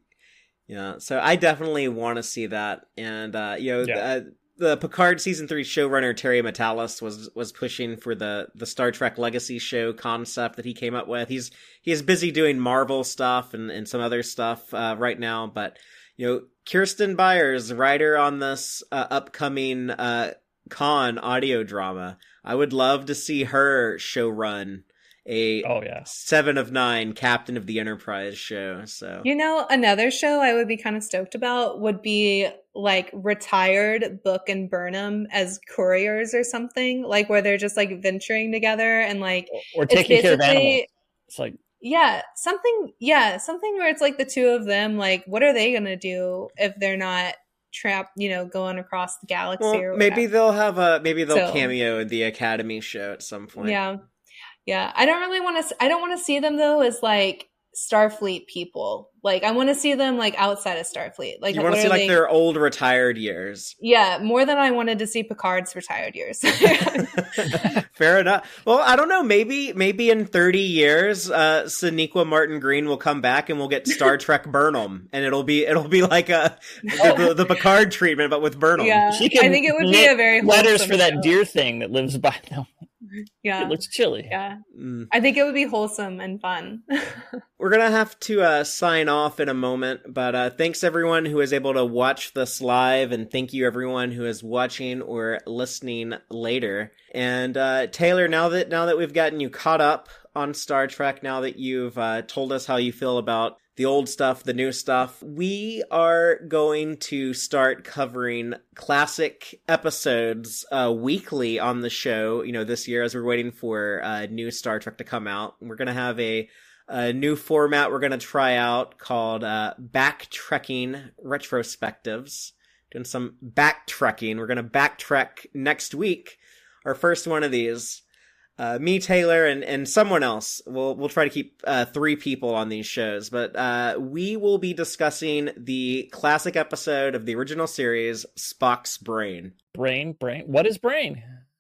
So I definitely want to see that. And the Picard season 3 showrunner Terry Matalas was pushing for the Star Trek Legacy show concept that he came up with. He is busy doing Marvel stuff and some other stuff right now, but Kirsten Byers, writer on this upcoming Khan audio drama, I would love to see her show run a 7 of 9 Captain of the Enterprise show. So another show I would be kind of stoked about would be like retired Book and Burnham as couriers or something, like where they're just like venturing together and like or taking care of animals. It's like something where it's like the two of them, like what are they gonna do if they're not trapped, going across the galaxy? Or maybe they'll cameo in the Academy show at some point. Yeah, I don't want to see them though as like Starfleet people. Like I want to see them like outside of Starfleet. Like you want to see like their old retired years. Yeah, more than I wanted to see Picard's retired years. Fair enough. Well, I don't know. Maybe in 30 years, Sonequa Martin Green will come back and we'll get Star Trek Burnham, and it'll be like the Picard treatment, but with Burnham. Yeah, I think it would be a very letters for that deer thing that lives by them. Yeah, it looks chilly. Yeah, I think it would be wholesome and fun. We're gonna have to sign off in a moment, but thanks everyone who is able to watch this live, and thank you everyone who is watching or listening later. And Taylor, now that we've gotten you caught up on Star Trek, now that you've told us how you feel about the old stuff, the new stuff, we are going to start covering classic episodes weekly on the show, this year as we're waiting for new Star Trek to come out. We're going to have a new format we're going to try out called Backtrekking Retrospectives. Doing some backtrekking. We're going to backtrack next week. Our first one of these. Me, Taylor, and someone else. We'll try to keep 3 people on these shows, but we will be discussing the classic episode of the original series, Spock's Brain. Brain? What is brain?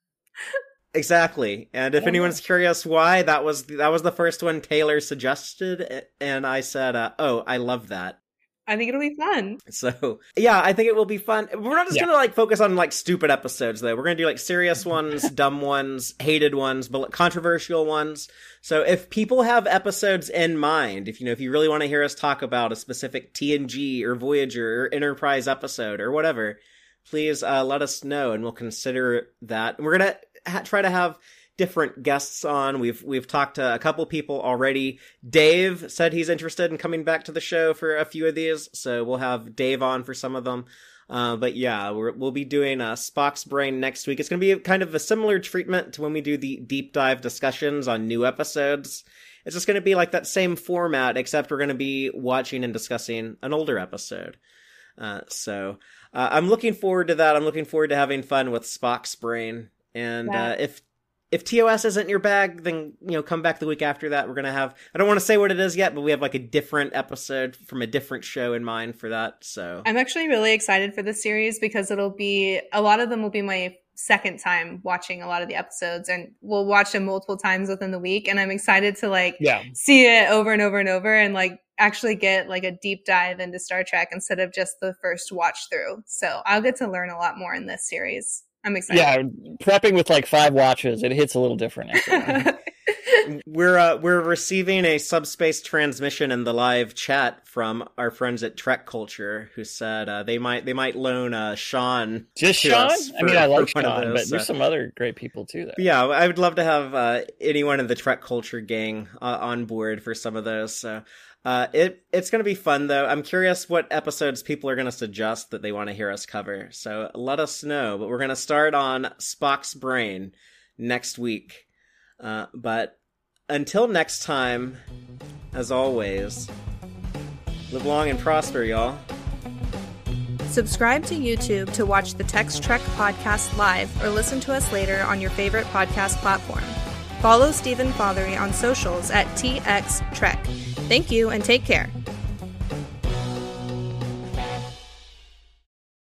Exactly. And if anyone's curious why, that was the first one Taylor suggested, and I said, I love that. I think it'll be fun. So, yeah, I think it will be fun. We're not just going to, focus on, stupid episodes, though. We're going to do, serious ones, dumb ones, hated ones, but controversial ones. So if people have episodes in mind, if you really want to hear us talk about a specific TNG or Voyager or Enterprise episode or whatever, please let us know, and we'll consider that. And we're going to try to have different guests on. We've talked to a couple people already. Dave said he's interested in coming back to the show for a few of these, so we'll have Dave on for some of them. But yeah, we'll be doing Spock's Brain next week. It's going to be kind of a similar treatment to when we do the deep dive discussions on new episodes. It's just going to be like that same format, except we're going to be watching and discussing an older episode. So I'm looking forward to that. I'm looking forward to having fun with Spock's Brain. And if TOS isn't your bag, then, come back the week after that. We're going to have, I don't want to say what it is yet, but we have a different episode from a different show in mind for that. So I'm actually really excited for this series because a lot of them will be my second time watching a lot of the episodes, and we'll watch them multiple times within the week. And I'm excited to see it over and over and over and actually get a deep dive into Star Trek instead of just the first watch through. So I'll get to learn a lot more in this series. I'm excited. Yeah, prepping with 5 watches, it hits a little different after We're receiving a subspace transmission in the live chat from our friends at Trek Culture, who said they might loan Sean. Just Sean? I like Sean, but there's some other great people too. Yeah, I would love to have anyone in the Trek Culture gang on board for some of those. So. It's going to be fun, though. I'm curious what episodes people are going to suggest that they want to hear us cover. So let us know. But we're going to start on Spock's Brain next week. But until next time, as always, live long and prosper, y'all. Subscribe to YouTube to watch the Text Trek podcast live or listen to us later on your favorite podcast platform. Follow Stephen Fothery on socials at TX Trek. Thank you and take care.